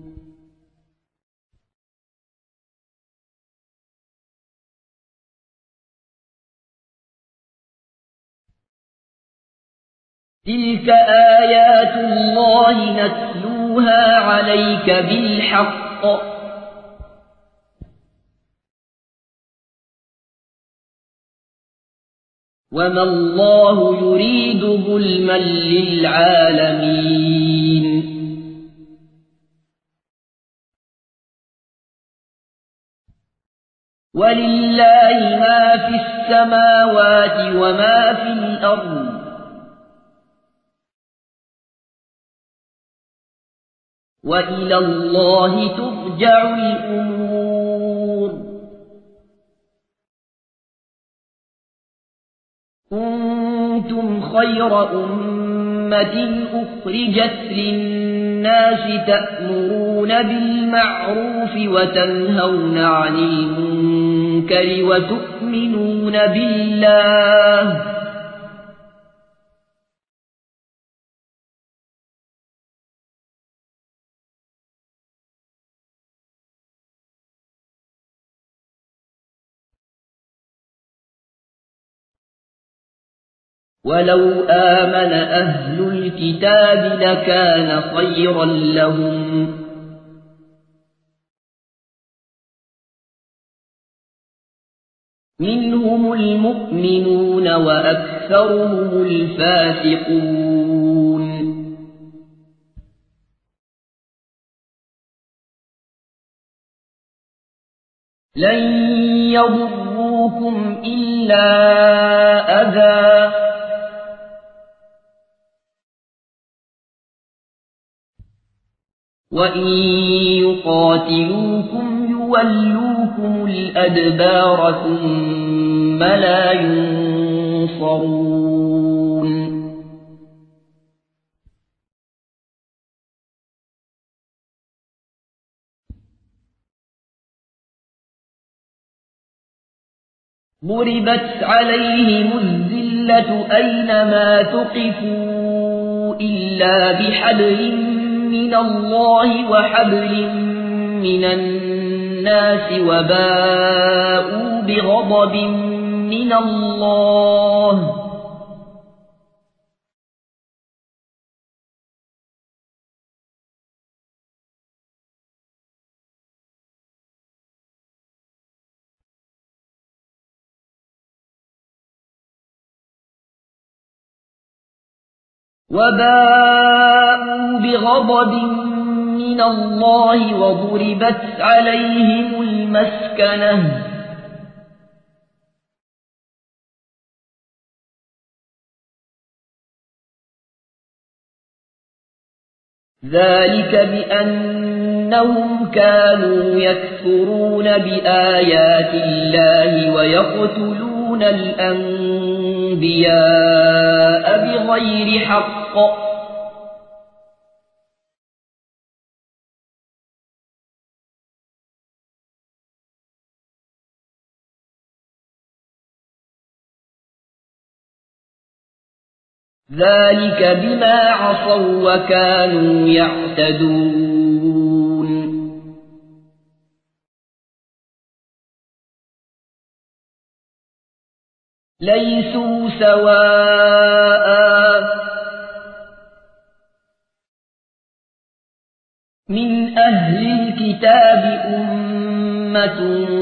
تلك آيات الله نتلوها عليك بالحق وما الله يريد ظلما للعالمين ولله ما في السماوات وما في الأرض وإلى الله ترجع الأمور كنتم خير أمة أخرجت للناس تأمرون بالمعروف وتنهون عن المنكر وتؤمنون بالله ولو آمن أهل الكتاب لكان خيرا لهم منهم المؤمنون وأكثرهم الفاسقون لن يضروكم إلا أذى وإن يقاتلوكم يولوكم الأدبار ثم لا ينصرون ضربت عليهم الذلة أينما ثقفوا إلا بحبل من الله وحبل من الناس وباءوا بغضب من الله وباءوا بغضب من الله وضربت عليهم المسكنة ذلك بأنهم كانوا يكفرون بآيات الله ويقتلون الأنبياء بغير حق ذلك بما عصوا وكانوا يعتدون ليسوا سواء من أهل الكتاب أمة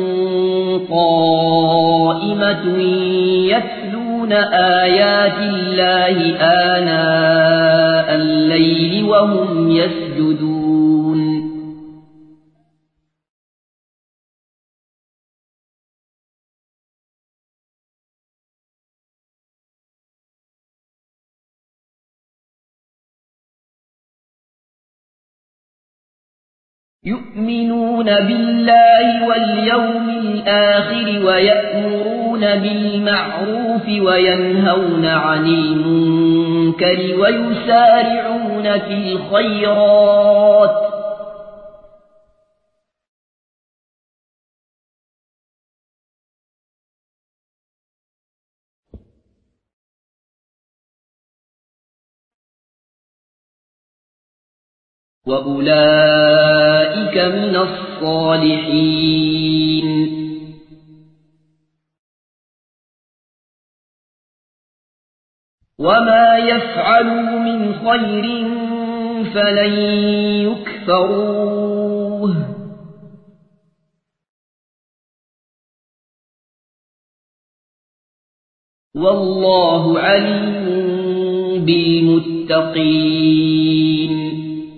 قائمة يتلون آيات الله آناء الليل وهم يسجدون يؤمنون بالله واليوم الآخر ويأمرون بالمعروف وينهون عن المنكر ويسارعون في الخيرات وأولئك من الصالحين وما يفعلوا من خير فلن يكفروه والله عليم بالمتقين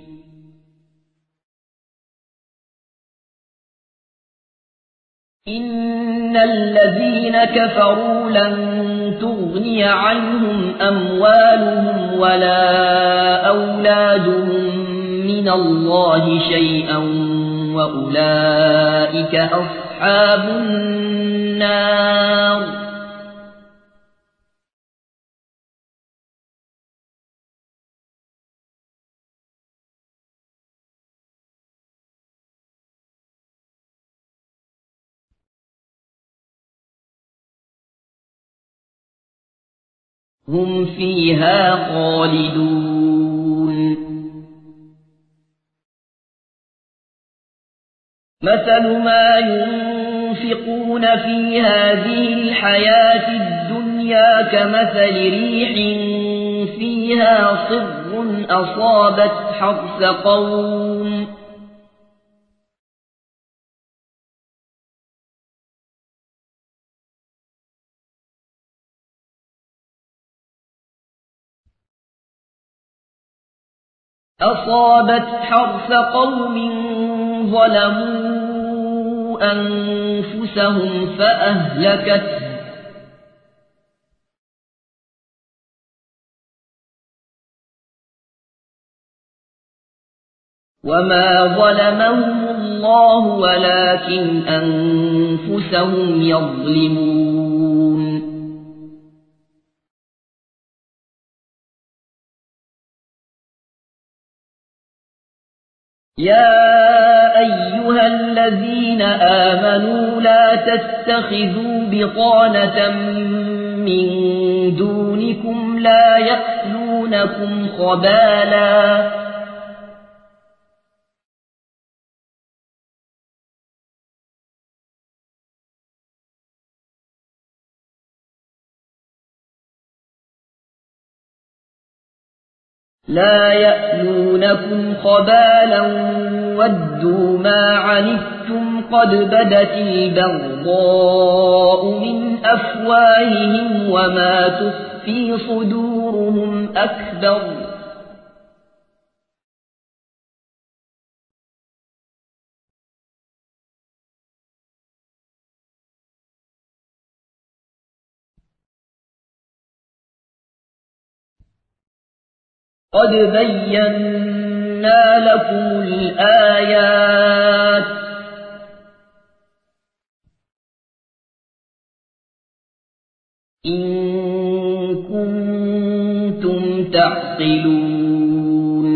إن الذين كفروا لن تغني عنهم أموالهم ولا أولادهم من الله شيئا وأولئك أصحاب النار هم فيها خالدون مثل ما ينفقون في هذه الحياة الدنيا كمثل ريح فيها صر أصابت حرث قوم أصابت حرث قوم ظلموا أنفسهم فأهلكته وما ظلمهم الله ولكن أنفسهم يظلمون يا أيها الذين آمنوا لا تتخذوا بطانة من دونكم لا يألونكم خبالا لا يألونكم خبالا ودوا ما عنتم قد بدت البغضاء من أفواههم وما تخفي صدورهم أكبر قد بينا لكم الآيات إن كنتم تعقلون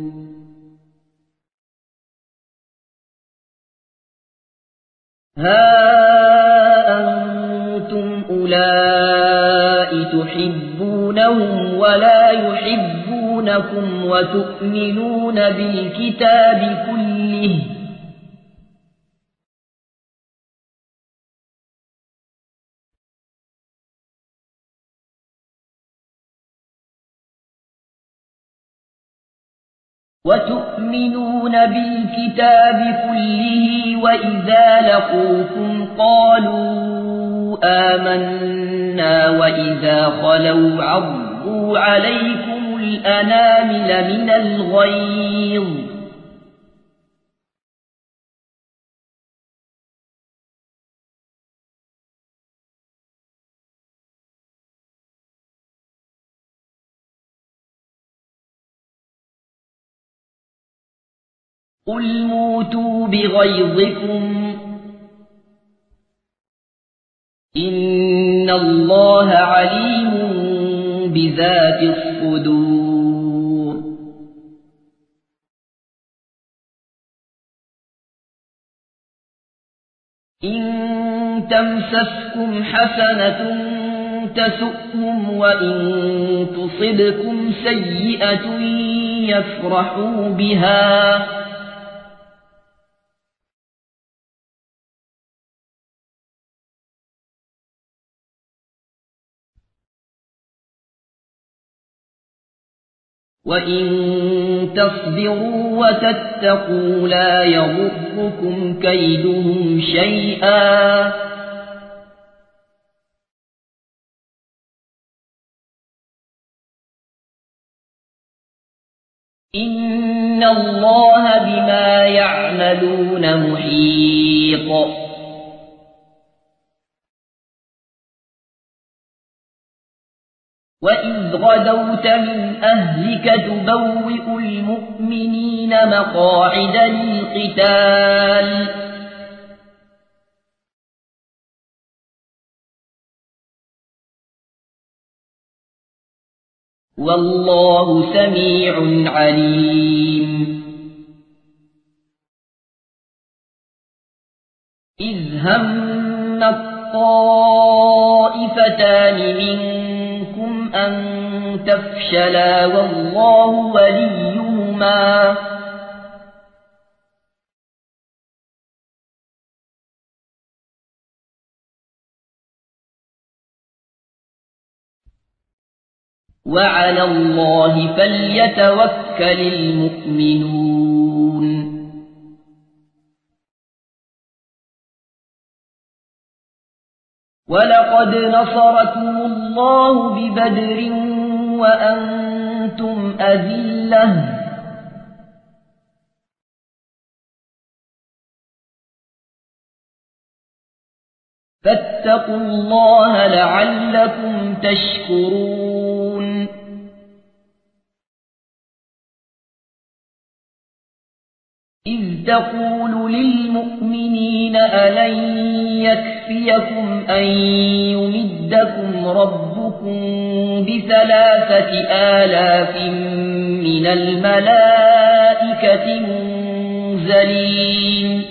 ها أنتم أولئك تحبونهم ولا يحبونكم وتؤمنون بالكتاب كله وتؤمنون بالكتاب كله وإذا لقوكم قالوا آمنا وإذا خلوا عضوا عليكم الأنامل من الغيظ قل موتوا بغيظكم إن الله عليم بذات الصدور إن تمسسكم حسنة تسؤهم وإن تصبكم سيئة يفرحوا بها وإن تصبروا وتتقوا لا يضركم كيدهم شيئا إن الله بما يعملون محيط وإذ غدوت من أهلك تبوئ المؤمنين مقاعد للقتال والله سميع عليم إذ هم الطائفتان منكم أن تفشلا والله وليهما وعلى الله فليتوكل المؤمنون ولقد نصركم الله ببدر وأنتم أذلة فاتقوا الله لعلكم تشكرون إذ تقول للمؤمنين ألن يكفيكم أن يمدكم ربكم بثلاثة آلاف من الملائكة منزلين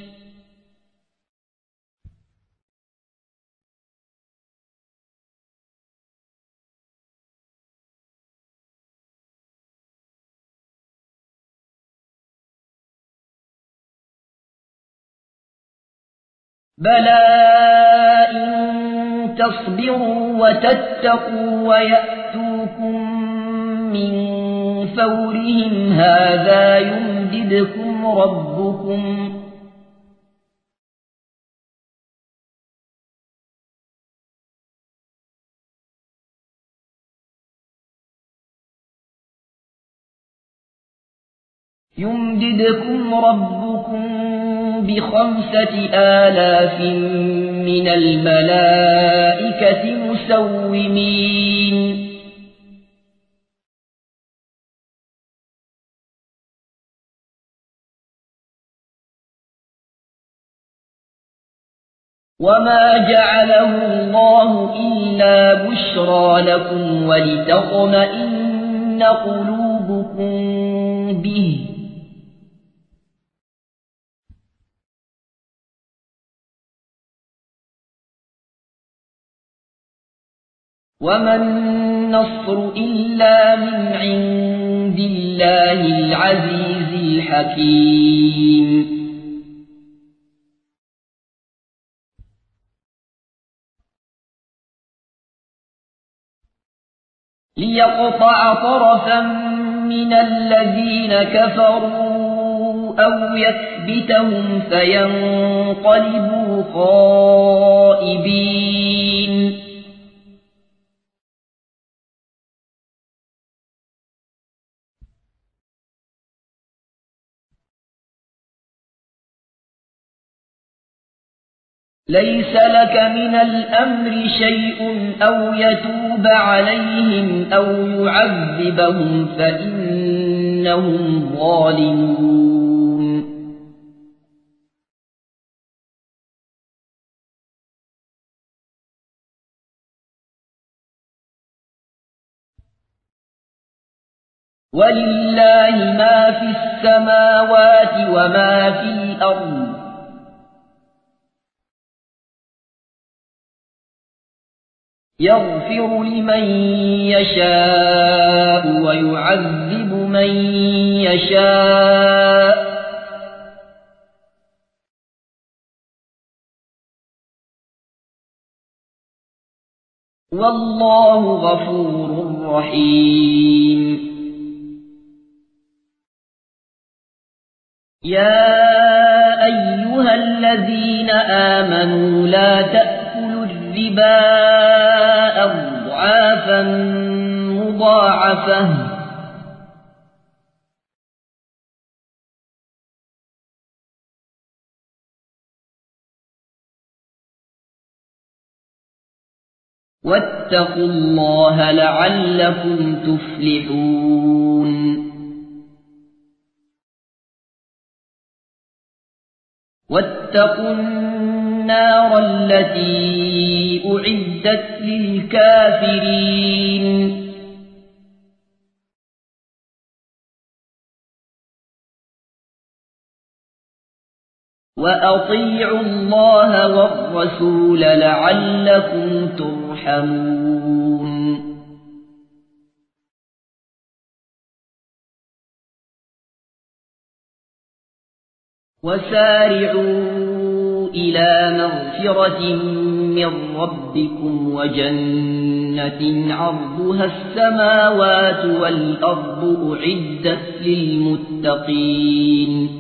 بلى إن تصبروا وتتقوا ويأتوكم من فورهم هذا يمددكم ربكم يمددكم ربكم بخمسة آلاف من الملائكة مسومين وما جعله الله إلا بشرى لكم ولتطمئن قلوبكم به وما النصر إلا من عند الله العزيز الحكيم ليقطع طرفا من الذين كفروا أو يثبتهم فينقلبوا خائبين ليس لك من الأمر شيء أو يتوب عليهم أو يعذبهم فإنهم ظالمون ولله ما في السماوات وما في الأرض يغفر لمن يشاء ويعذب من يشاء والله غفور رحيم يا أيها الذين آمنوا لا تأكلوا الربا أضعافا مضاعفة واتقوا الله لعلكم تفلحون واتقوا النار التي أعدت للكافرين وأطيعوا الله والرسول لعلكم ترحمون وسارعوا إلى مغفرة من ربكم وجنة عرضها السماوات والأرض أعدت للمتقين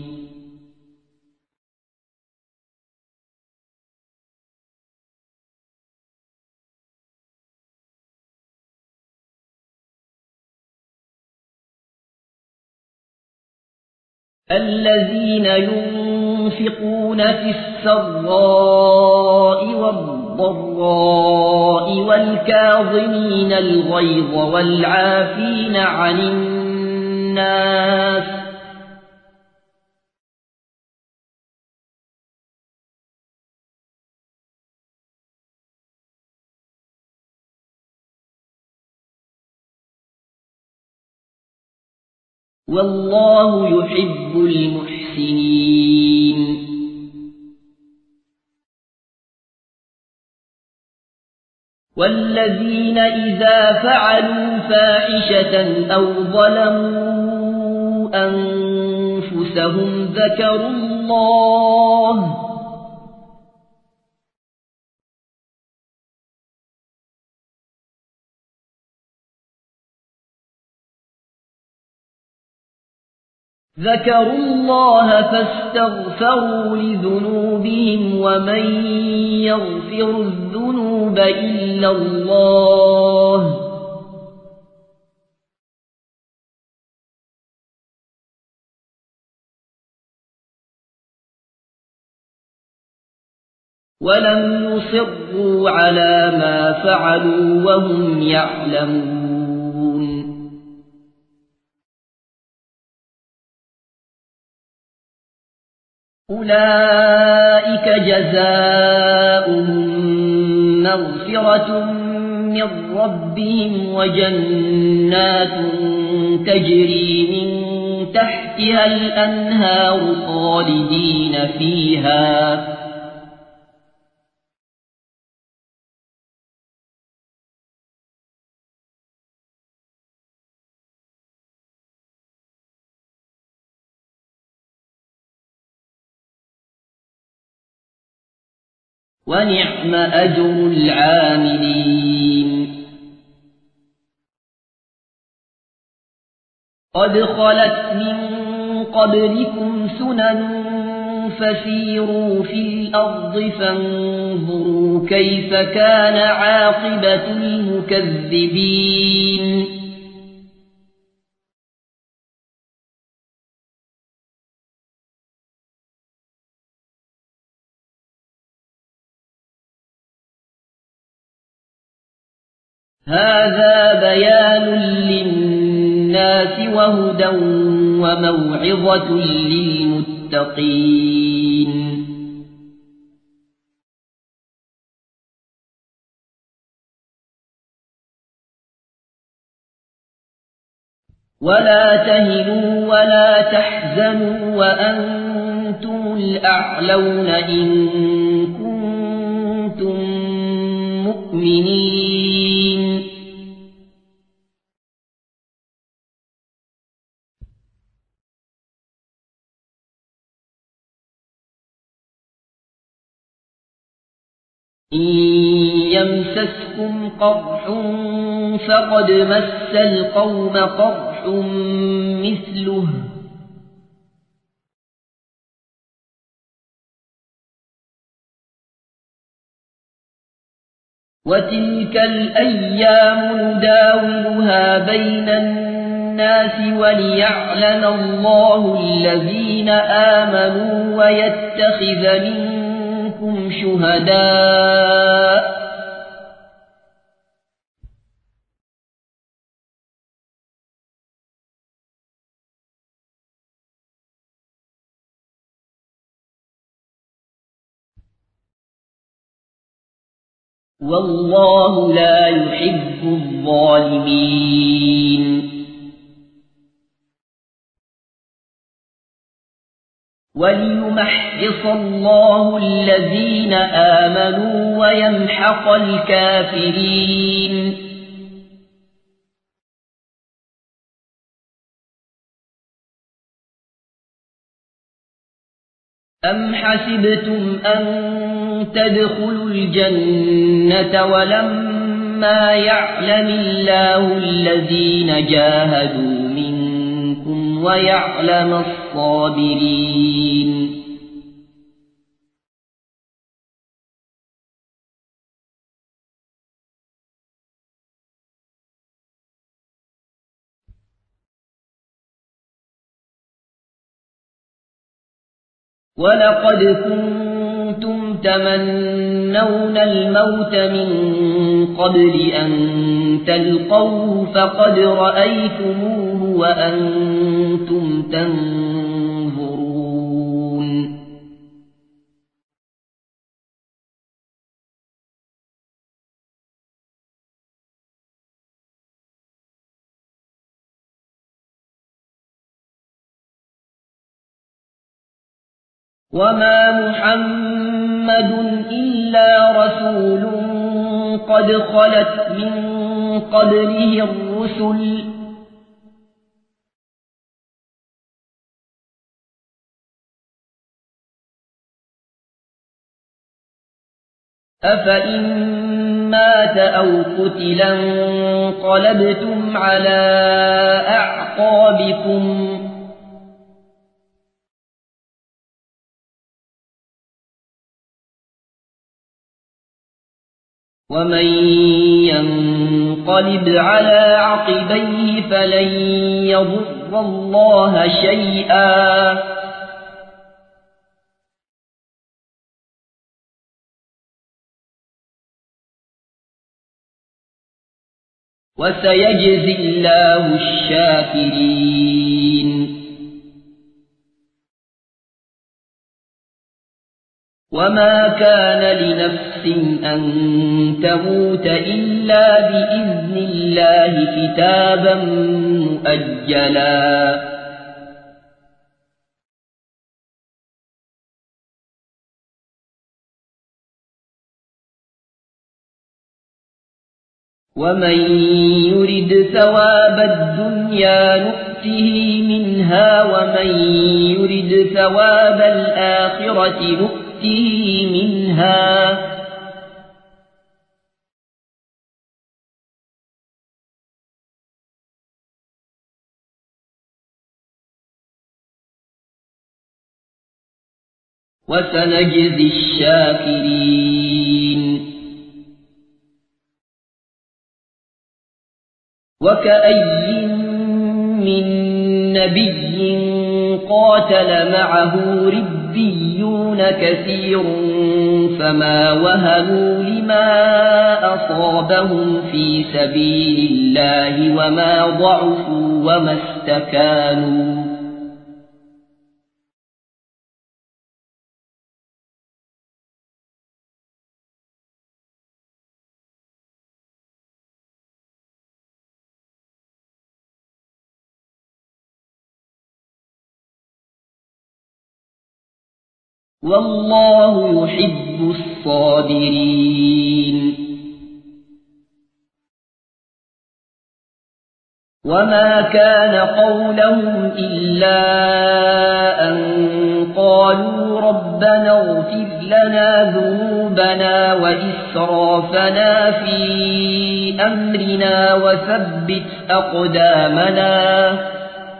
الذين ينفقون ينفقون في السراء والضراء والكاظمين الغيظ والعافين عن الناس والله يحب المحسنين والذين إذا فعلوا فاحشة أو ظلموا أنفسهم ذكروا الله ذكروا الله فاستغفروا لذنوبهم ومن يغفر الذنوب إلا الله ولم يصروا على ما فعلوا وهم يعلمون أولئك جزاؤهم مغفرة من ربهم وجنات تجري من تحتها الأنهار خالدين فيها ونعم أجر العاملين قد خلت من قبلكم سنن فسيروا في الأرض فانظروا كيف كان عاقبة المكذبين هذا بيان للناس وهدى وموعظة للمتقين ولا تهنوا ولا تحزنوا وأنتم الأعلون إن كنتم مؤمنين إن يمسسكم قرح فقد مس القوم قرح مثله وتلك الأيام نداولها بين الناس وليعلم الله الذين آمنوا ويتخذ منكم شهداء والله لا يحب الظالمين وليمحص الله الذين آمنوا ويمحق الكافرين أم حسبتم أن تدخلوا الجنة ولما يعلم الله الذين جاهدوا منكم ويعلم الصابرين ولقد كنتم تمنون الموت من قبل أن تلقوه فقد رأيتموه وأنتم تنظرون وما محمد إلا رسول قد خلت من قبله الرسل أفإن مات أو قتلا انقلبتم على أعقابكم ومن ينقلب على عقبيه فلن يضر الله شيئا وسيجزي الله الشاكرين وما كان لنفس أن تموت إلا بإذن الله كتابا مؤجلا ومن يرد ثواب الدنيا نؤته منها ومن يرد ثواب الآخرة نؤته منها وسنجزي الشاكرين وكأي من نبي قاتل معه ربيون كثير فما وهنوا لما أصابهم في سبيل الله وما ضعفوا وما استكانوا والله يحب الصابرين وما كان قولهم إلا أن قالوا ربنا اغفر لنا ذنوبنا وإسرافنا في أمرنا وثبت أقدامنا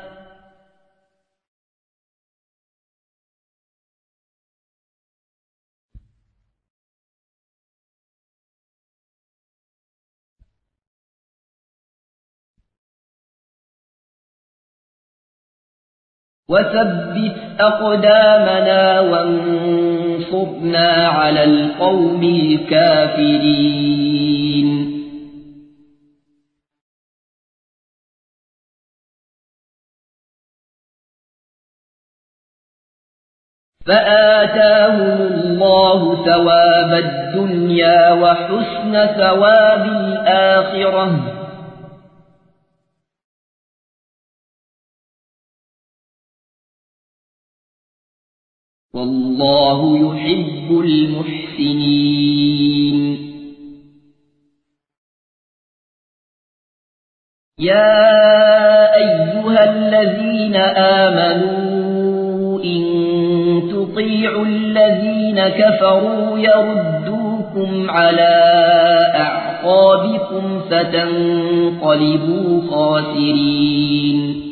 وثبت أقدامنا وانصرنا على القوم الكافرين فآتاهم الله ثواب الدنيا وحسن ثواب الآخرة والله يحب المحسنين يا أيها الذين آمنوا إن تطيعوا الذين كفروا يردوكم على أعقابكم فتنقلبوا خاسرين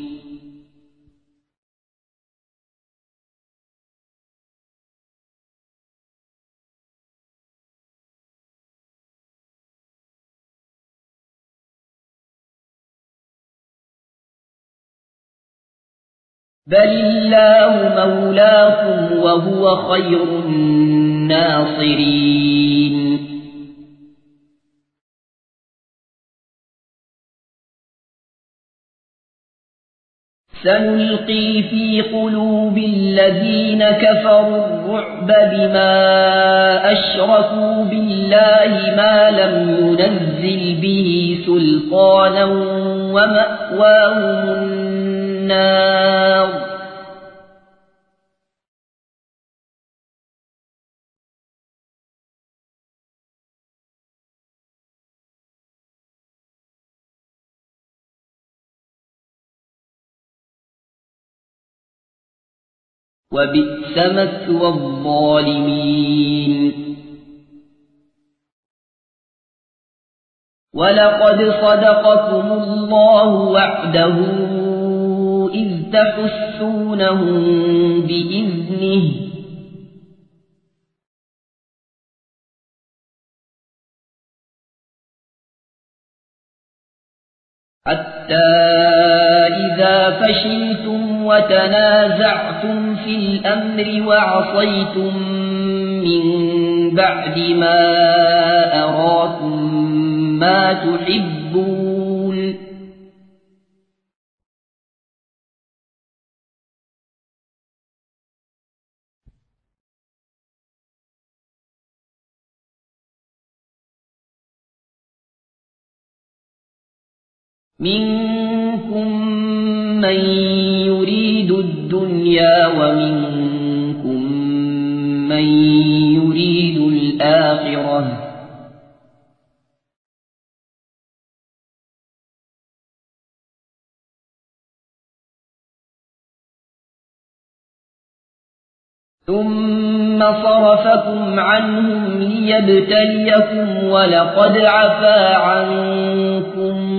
بل الله مولاكم وهو خير الناصرين سنلقي في قلوب الذين كفروا الرعب بما أشركوا بالله ما لم ينزل به سلطانا ومأواهم النار وبئس مثوى الظالمين ولقد صدقكم الله وعده إذ تحسونهم بإذنه حتى إذا فشلتم وتنازعتم في الأمر وعصيتم من بعد ما أراكم ما تحبون منكم من يريد الدنيا ومنكم من يريد الآخرة ثم صرفكم عنهم ليبتليكم ولقد عفا عنكم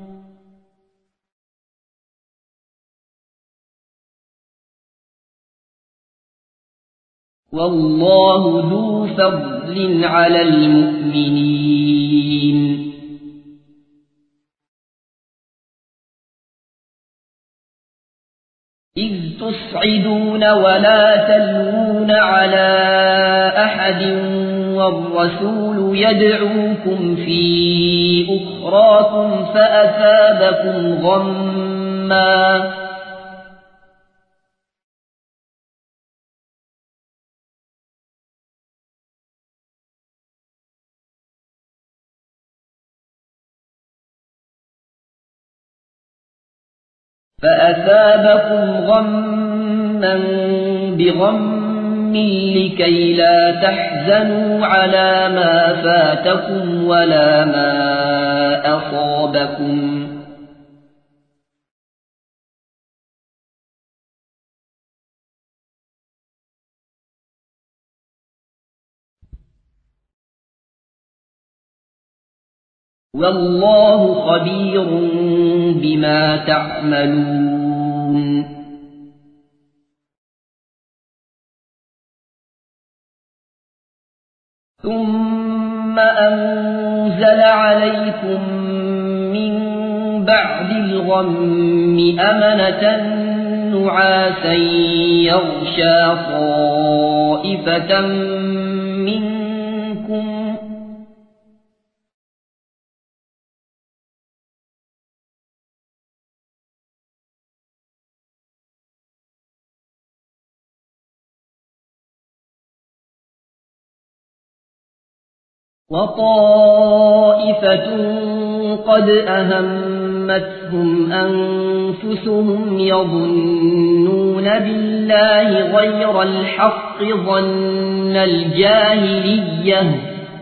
والله ذو فضل على المؤمنين إذ تصعدون ولا تلوون على أحد والرسول يدعوكم في أخراكم فأثابكم غمّا فأثابكم غمّا بغمٍّ لكي لا تحزنوا على ما فاتكم ولا ما أصابكم والله خبير بما تعملون ثم أنزل عليكم من بعد الغم أمنة نعاسا يغشى طائفة منكم وطائفة قد أهمتهم أنفسهم يظنون بالله غير الحق ظن الجاهلية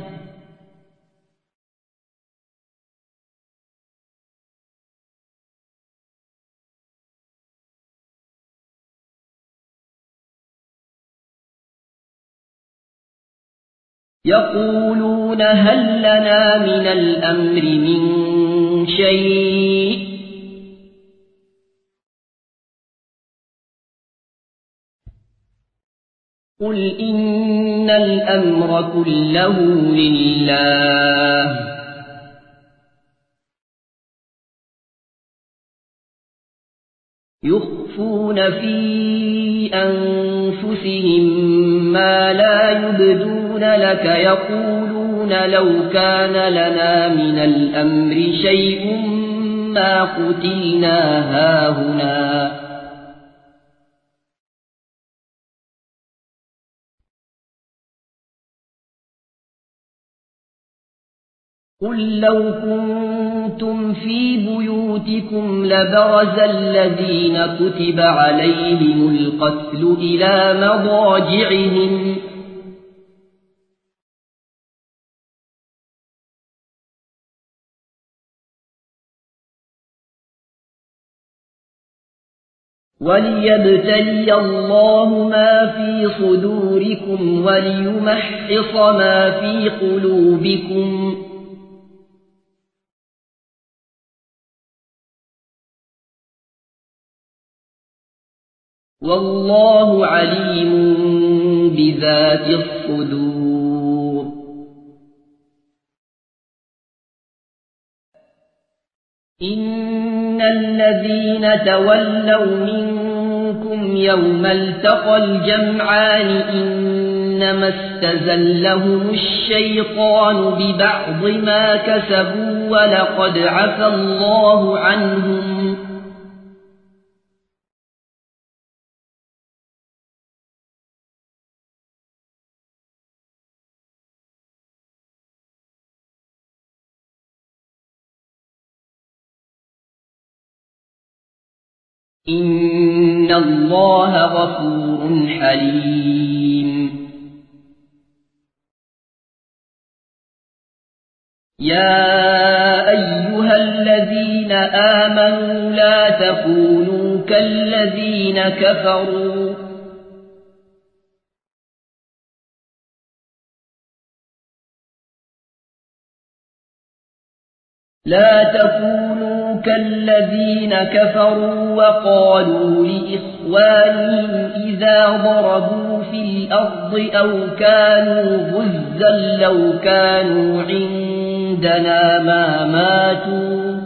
يقولون هل لنا من الأمر من شيء قل إن الأمر كله لله يخفون في أنفسهم ما لا يبدون لك يقولون لو كان لنا من الأمر شيء ما قتلنا هاهنا قل لو كنتم في بيوتكم لبرز الذين كتب عليهم القتل إلى مضاجعهم وليبتلي الله ما في صدوركم وليمحص ما في قلوبكم والله عليم بذات الصدور إن الذين تولوا منكم يوم التقى الجمعان إنما استزلهم الشيطان ببعض ما كسبوا ولقد عفى الله عنهم إن الله غفور حليم يا أيها الذين آمنوا لا تكونوا كالذين كفروا لا تكونوا كالذين كفروا وقالوا لإخوانهم إذا ضربوا في الأرض أو كانوا غزا لو كانوا عندنا ما ماتوا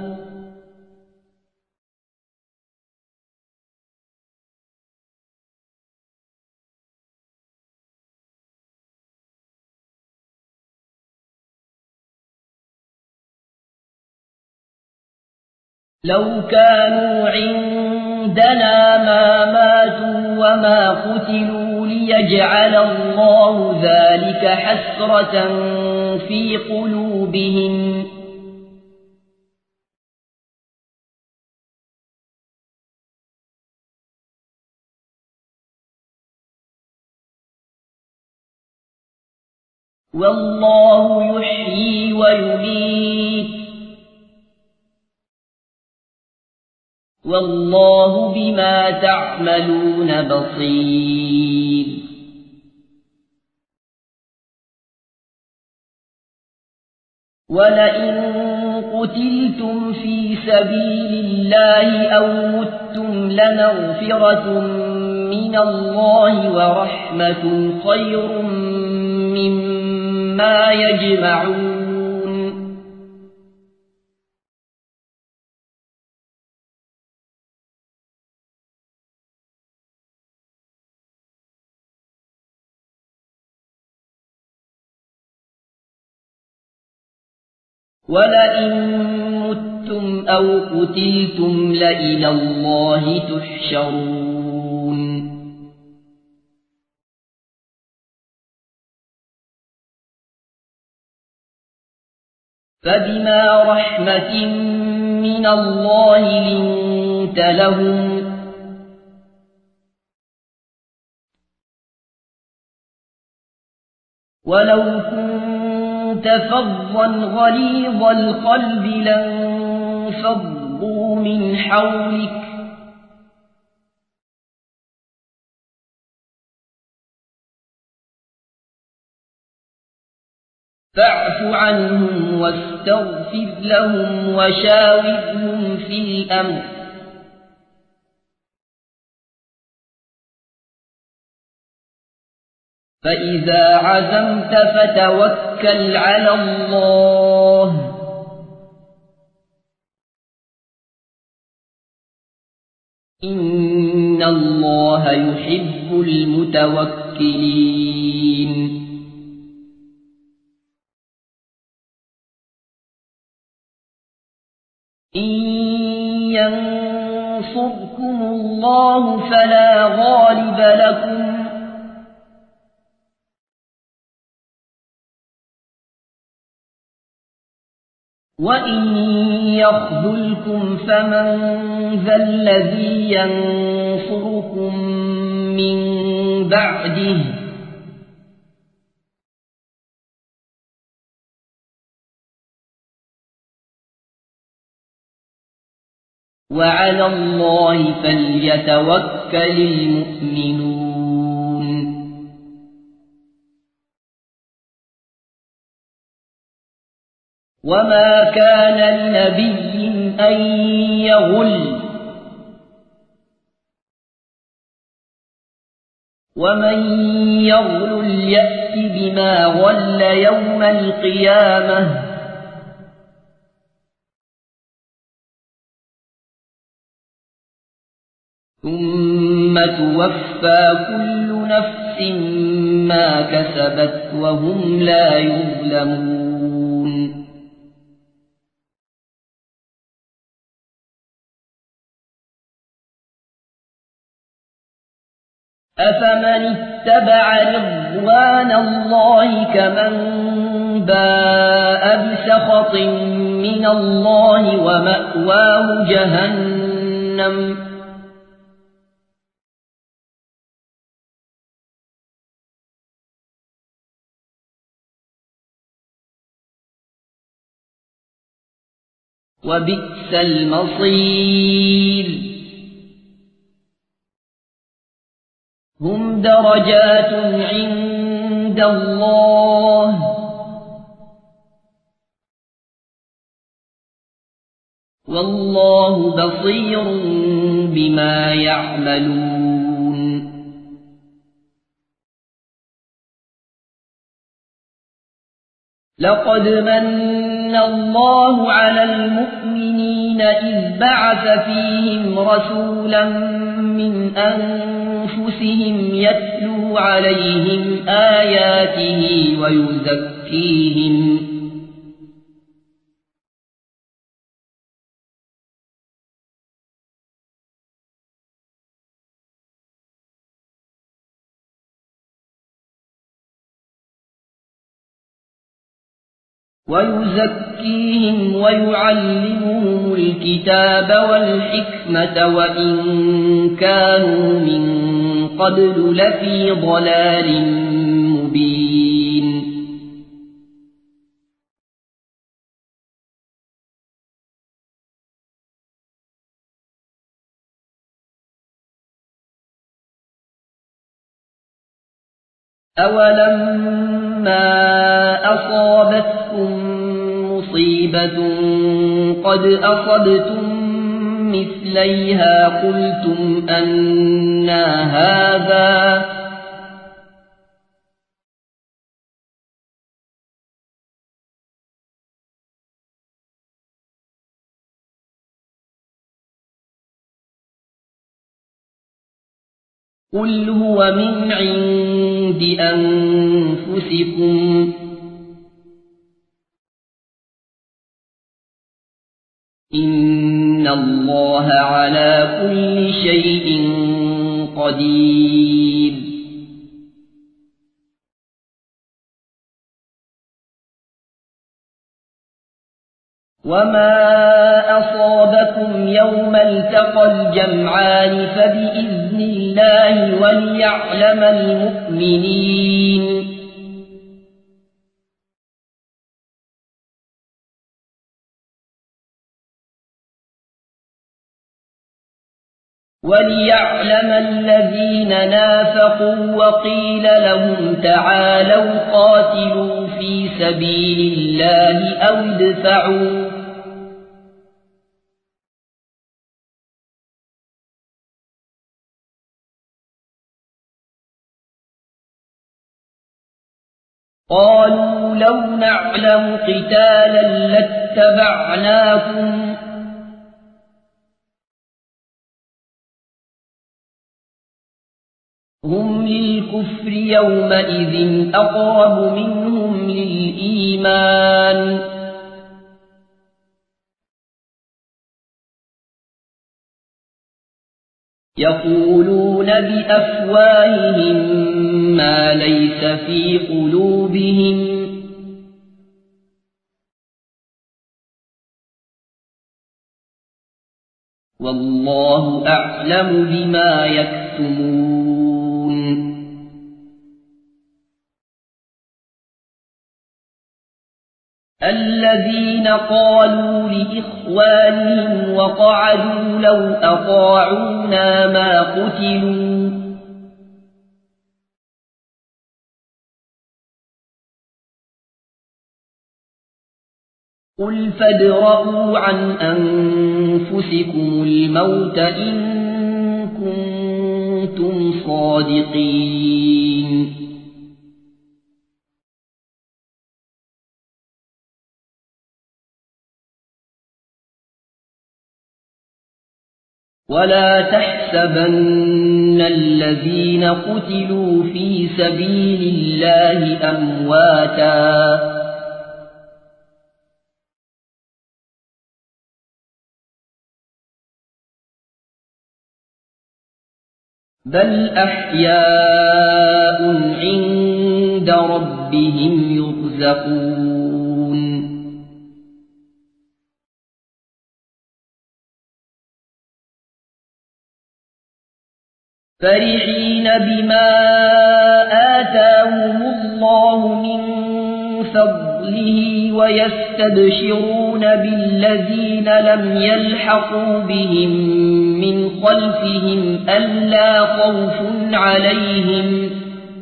لو كانوا عندنا ما ماتوا وما قتلوا ليجعل الله ذلك حسرة في قلوبهم والله يحيي ويميت والله بما تعملون بصير ولئن قتلتم في سبيل الله أو متم لمغفرة من الله ورحمة خير مما يجمعون ولئن متم أو قتلتم لإلى الله تحشرون فبما رحمة من الله لنت لهم ولو كنت فظا غليظ القلب لانفضوا من حولك فاعف عنهم واستغفر لهم وشاورهم في الأمر فإذا عزمت فتوكل على الله إن الله يحب المتوكلين إن ينصركم الله فلا غالب لكم وإن يخذلكم فمن ذا الذي ينصركم من بعده وعلى الله فليتوكل المؤمنون وما كان لنبي أن يغل ومن يغل يأت بما غل يوم القيامة ثم توفى كل نفس ما كسبت وهم لا يظلمون أفمن اتبع رضوان الله كمن باء بسخط من الله ومأواه جهنم وبئس المصير هم درجات عند الله والله بصير بما يعملون لقد من الله على المؤمنين إذ بعث فيهم رسولا من أنفسهم يتلو عليهم آياته ويزكيهم ويزكيهم ويعلمهم الكتاب والحكمة وإن كانوا من قبل لفي ضلال مبين أولما أصابتكم مصيبة قد أصبتم مثليها قلتم أنى هذا قل هو من عند أنفسكم إن الله على كل شيء قدير وما أصابكم يوم التقى الجمعان فبإذن الله وليعلم المؤمنين وليعلم الذين نافقوا وقيل لهم تعالوا قاتلوا في سبيل الله أو ادفعوا قالوا لو نعلم قتالا لاتبعناكم هم للكفر يومئذ أقرب منهم للإيمان يقولون بأفواههم ما ليس في قلوبهم والله أعلم بما يكتمون الذين قالوا لإخوانهم وقعدوا لو أطاعونا ما قتلوا قل فادرءوا عن أنفسكم الموت إن كنتم صادقين ولا تحسبن الذين قتلوا في سبيل الله أمواتا بل أحياء عند ربهم يرزقون فرحين بما آتاهم الله من فضله ويستبشرون بالذين لم يلحقوا بهم من خلفهم ألا خوف عليهم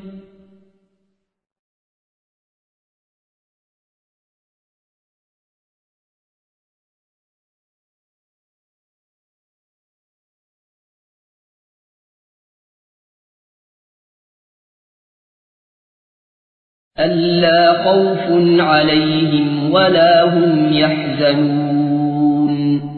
ألا خوف عليهم ولا هم يحزنون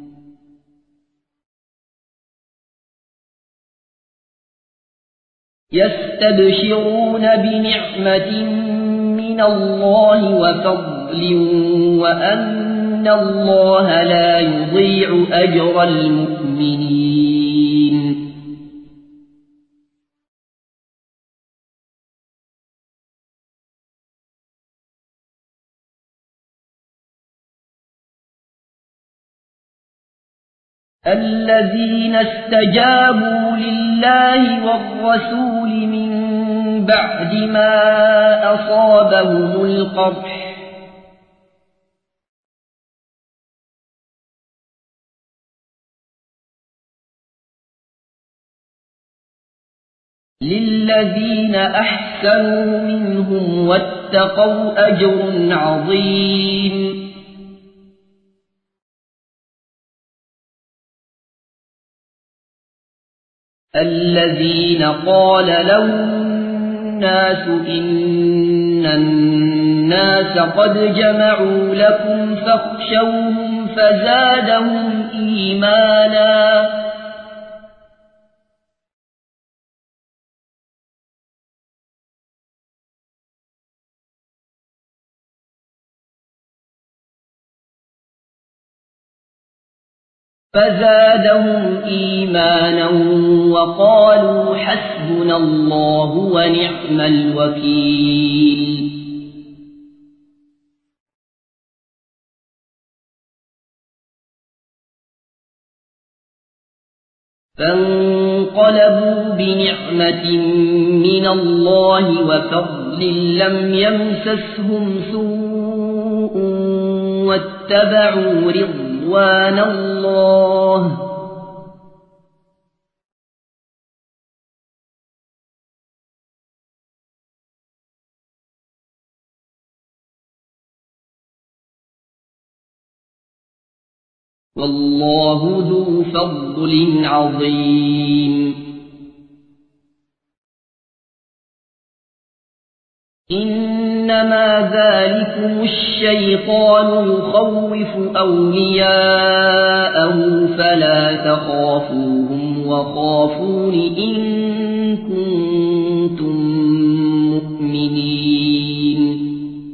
يستبشرون بنعمة من الله وفضل وأن الله لا يضيع أجر المؤمنين الذين استجابوا لله والرسول من بعد ما أصابهم القرح للذين أحسنوا منهم واتقوا أجر عظيم الذين قال لهم الناس إن الناس قد جمعوا لكم فاخشوهم فزادهم إيمانا فزادهم إيمانا وقالوا حسبنا الله ونعم الوكيل فانقلبوا بنعمة من الله وفضل لم يمسسهم سوء واتبعوا رضوان الله والله ذو فضل عظيم إنما ذلكم الشيطان يخوف أولياءه فلا تخافوهم وخافون إن كنتم مؤمنين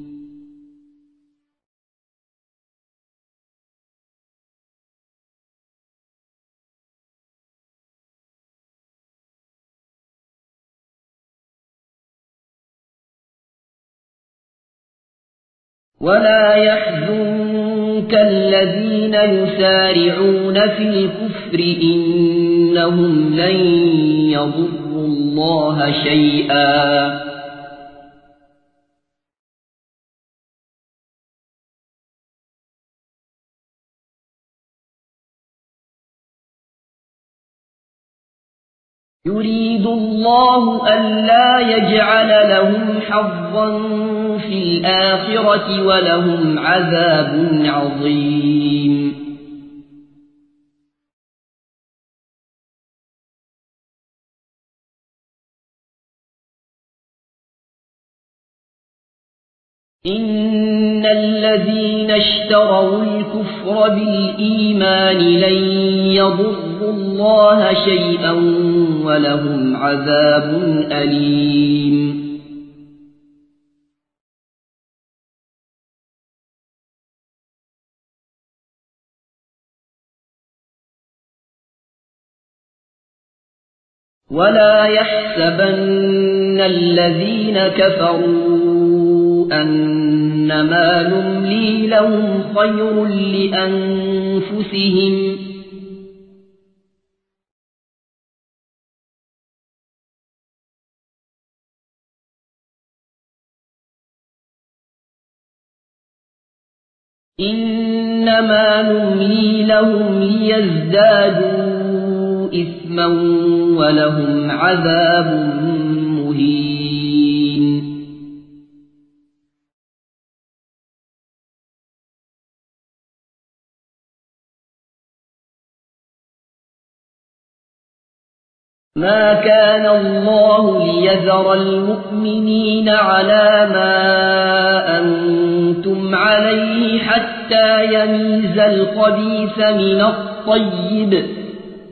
ولا يحزنك الذين يسارعون في الكفر إنهم لن يضروا الله شيئا يريد الله ألا يجعل لهم حظا في الآخرة ولهم عذاب عظيم إن الذين اشتروا الكفر بالإيمان لن يضروا الله شيئا ولهم عذاب أليم ولا يحسبن الذين كفروا أنما نملي لهم خير لأنفسهم إنما نملي لهم ليزدادوا إثما ولهم عذاب مهين ما كان الله ليذر المؤمنين على ما أنتم عليه حتى يميز الخبيث من الطيب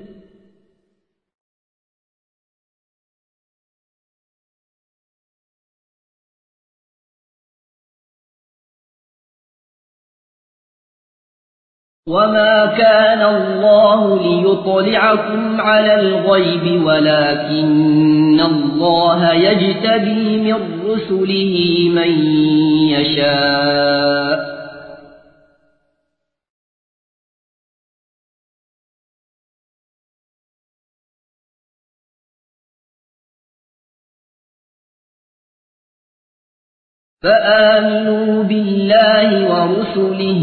وما كان الله ليطلعكم على الغيب ولكن الله يجتبي من رسله من يشاء فآمنوا بالله ورسله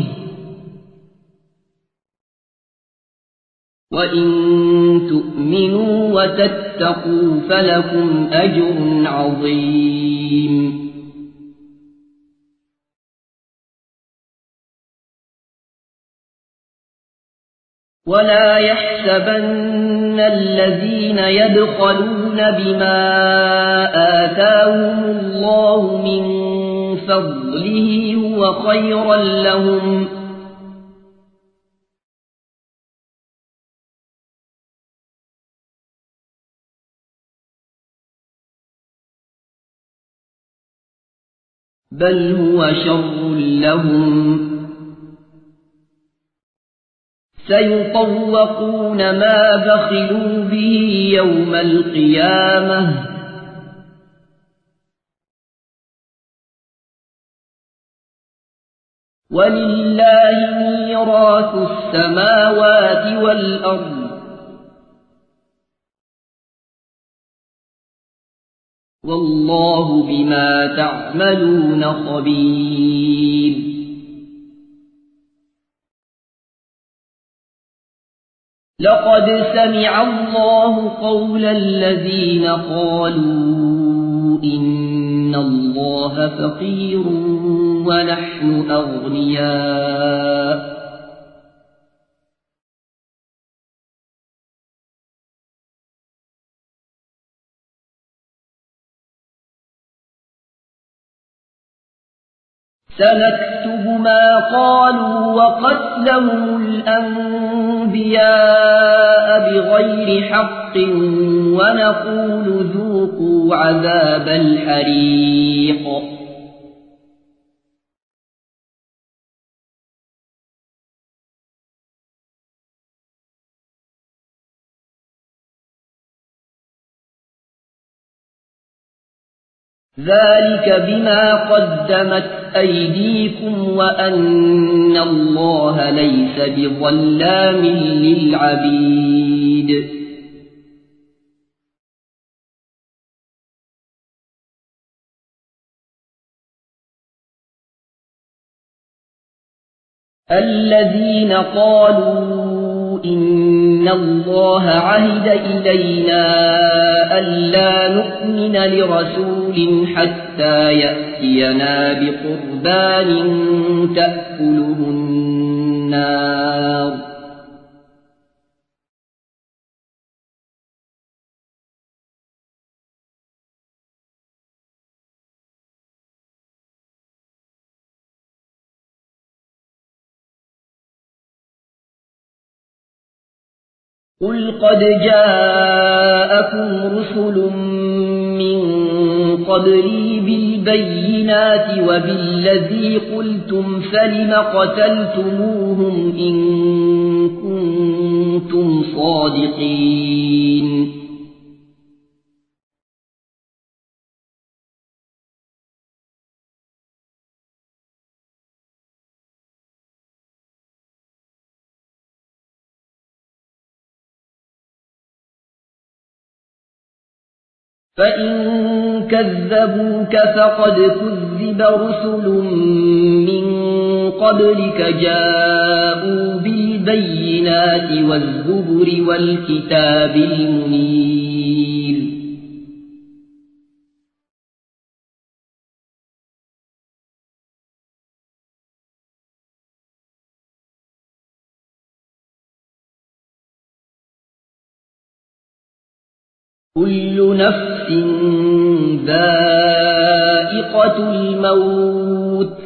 وإن تؤمنوا وتتقوا فلكم أجر عظيم ولا يحسبن الذين يبخلون بما آتاهم الله من فضله هو خيرا لهم بل هو شر لهم سيطوقون ما بخلوا به يوم القيامة ولله ميراث السماوات والأرض والله بما تعملون خبير لقد سمع الله قول الذين قالوا إن الله فقير ونحن أغنياء سنكتب ما قالوا وقتلهم الأنبياء بغير حق ونقول ذوقوا عذاب الحريق ذلك بما قدمت أيديكم وأن الله ليس بظلام للعبيد الذين قالوا إن الله عهد إلينا ألا نؤمن لرسول حتى يأتينا بقربان تأكله النار قل قد جاءكم رسل من قبلي بالبينات وبالذي قلتم فلم قتلتموهم إن كنتم صادقين فإن كذبوك فقد كذب رسل من قبلك جاءوا بالبينات والزبر والكتاب المنير كل نفس ذائقة الموت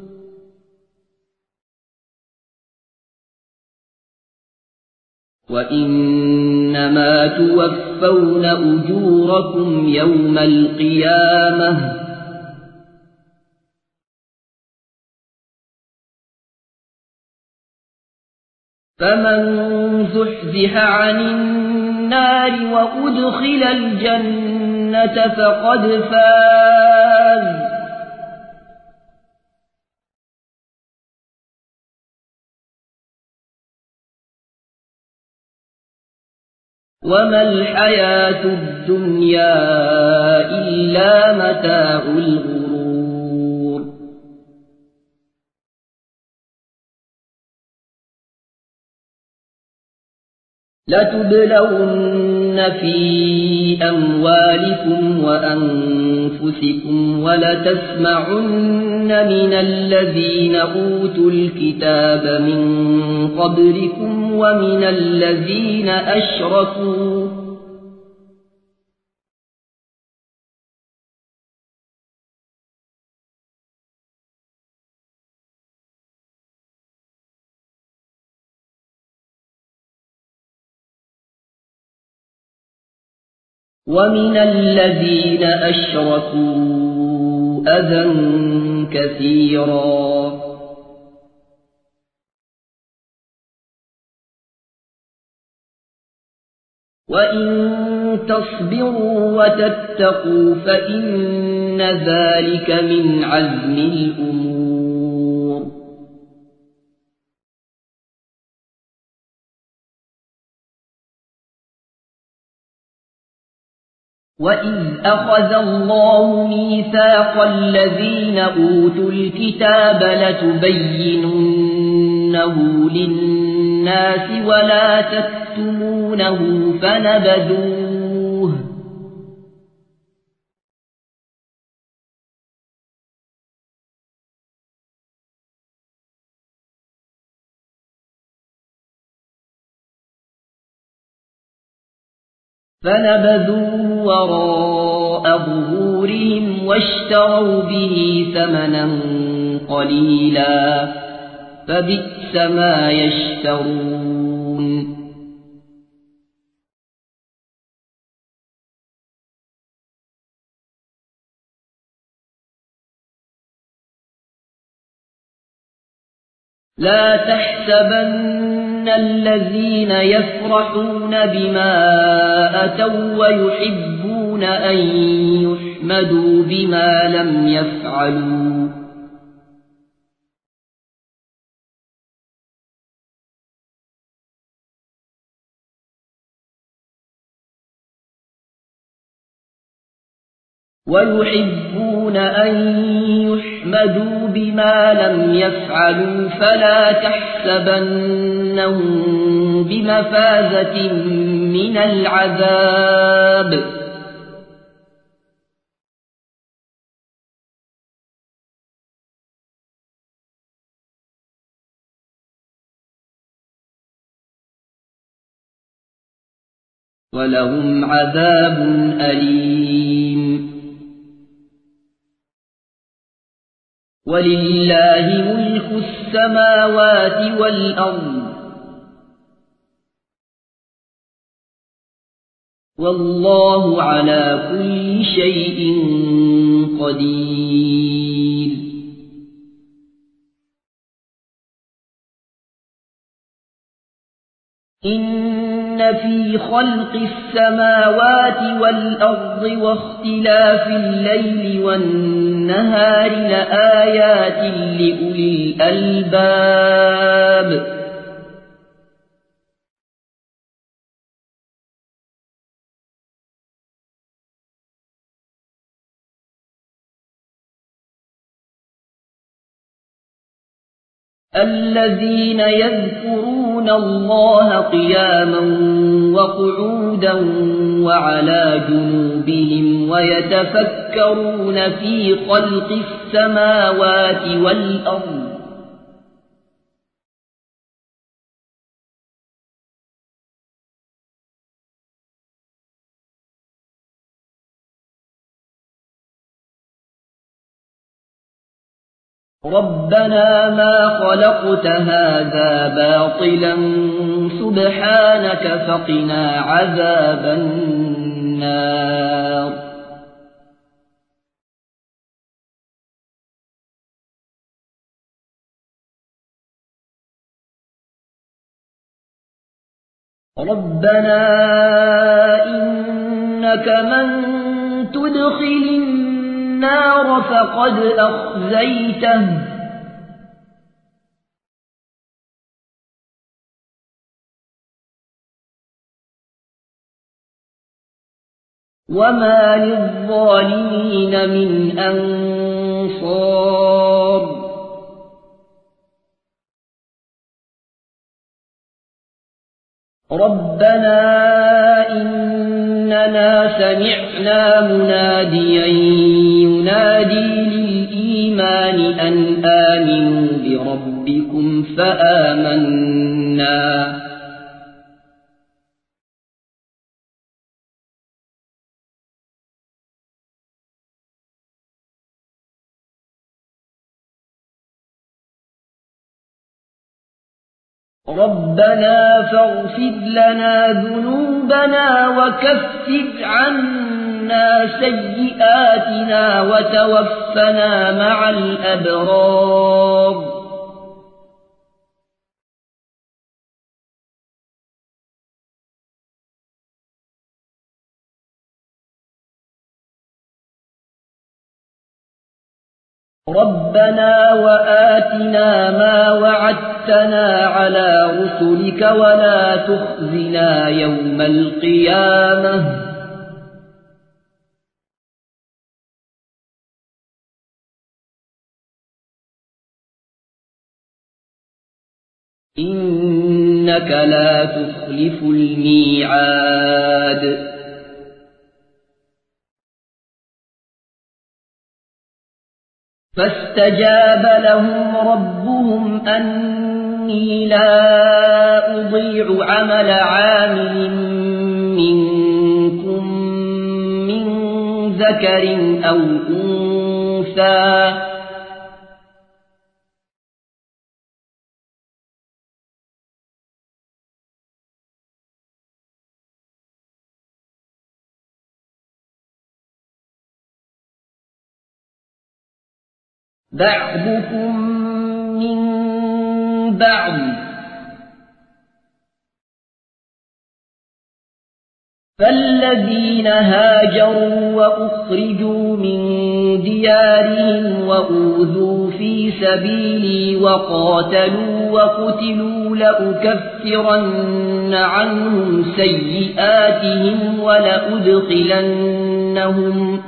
وإنما توفون أجوركم يوم القيامة فمن زحزح عن النار وأدخل الجنة فقد فاز وما الحياة الدنيا إلا متاع الغرور لتبلون في أموالكم وأنفسكم ولتسمعن من الذين أوتوا الكتاب من قبلكم ومن الذين أشركوا ومن الذين أشركوا أذى كثيرا وإن تصبروا وتتقوا فإن ذلك من عزم الأمور وإذ أخذ الله ميثاق الذين أوتوا الكتاب لتبيننه للناس ولا تكتمونه فنبذوه فنبذوه وراء ظهورهم واشتروا به ثمنا قليلا فبئس ما يشترون لا تحسبن الذين يفرحون بما أتوا ويحبون أن يحمدوا بما لم يفعلوا ويحبون أن يحمدوا بما لم يفعلوا فلا تحسبنهم بمفازة من العذاب ولهم عذاب أليم ولله ملك السماوات والأرض والله على كل شيء قدير إن في خلق السماوات والأرض واختلاف الليل والنهار لآيات لأولي الألباب الذين يذكرون الله قياما وقعودا وعلى جنوبهم ويتفكرون في خلق السماوات والأرض ربنا ما خلقت هذا باطلا سبحانك فقنا عذاب النار ربنا إنك من تدخل النار فقد أخزيته وما للظالمين من أنصار ربنا إننا سمعنا مناديا ينادي للإيمان أن آمنوا بربكم فآمنا ربنا فاغفر لنا ذنوبنا وكفر عنا سيئاتنا وتوفنا مع الأبرار ربنا وآتنا ما وعدتنا على رسلك ولا تخزنا يوم القيامة إنك لا تخلف الميعاد فاستجاب لهم ربهم أني لا أضيع عمل عامل منكم من ذكر أو أنثى بعضكم من بعض فالذين هاجروا وأخرجوا من ديارهم وأوذوا في سبيلي وقاتلوا وقتلوا لأكفرن عنهم سيئاتهم ولأدخلنهم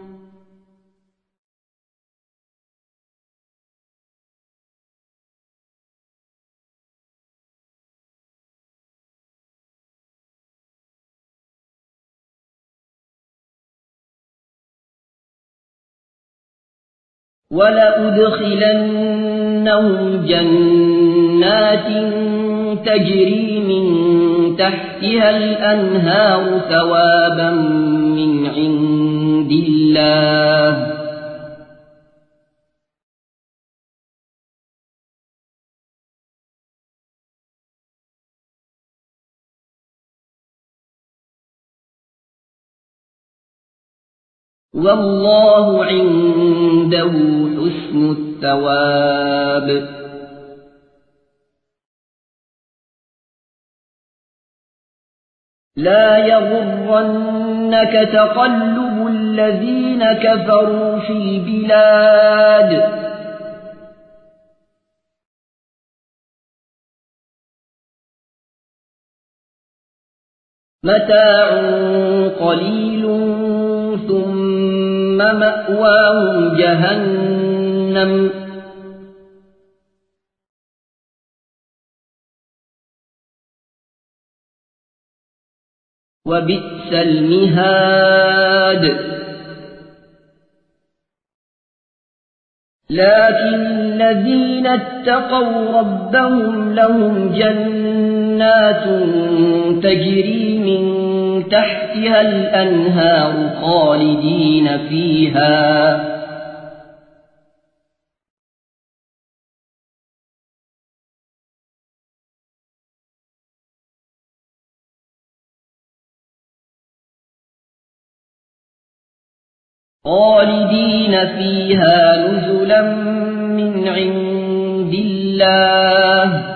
ولأدخلنهم جنات تجري من تحتها الأنهار ثوابا من عند الله والله عنده حسن الثواب لا يغرنك تقلب الذين كفروا في البلاد متاع قليل ثم مأواهم جهنم وبئس المهاد لكن الذين اتقوا ربهم لهم جنات تجري من تحتها الأنهار خالدين فيها خالدين فيها نزلا من عند الله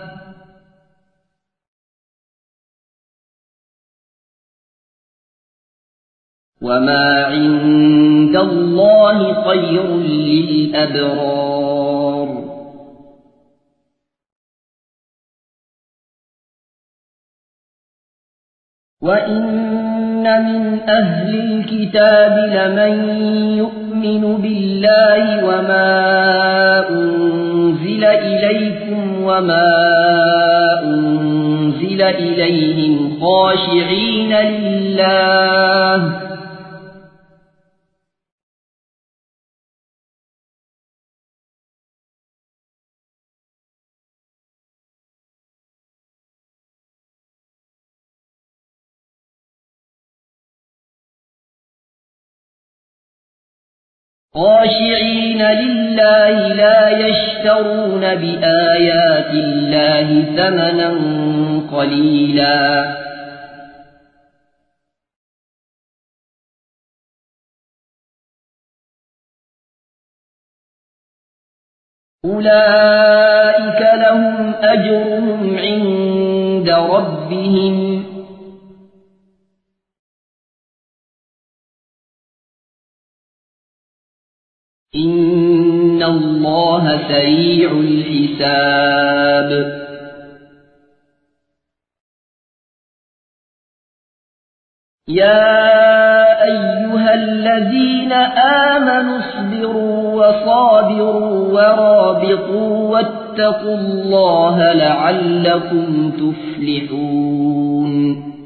وما عند الله خير للأبرار وإن من أهل الكتاب لمن يؤمن بالله وما أنزل إليكم وما أنزل إليهم خاشعين لله خاشعين لله لا يشترون بآيات الله ثمنا قليلا أولئك لهم أجرهم عند ربهم إن الله سريع الحساب يا أيها الذين آمنوا اصبروا وصابروا ورابطوا واتقوا الله لعلكم تفلحون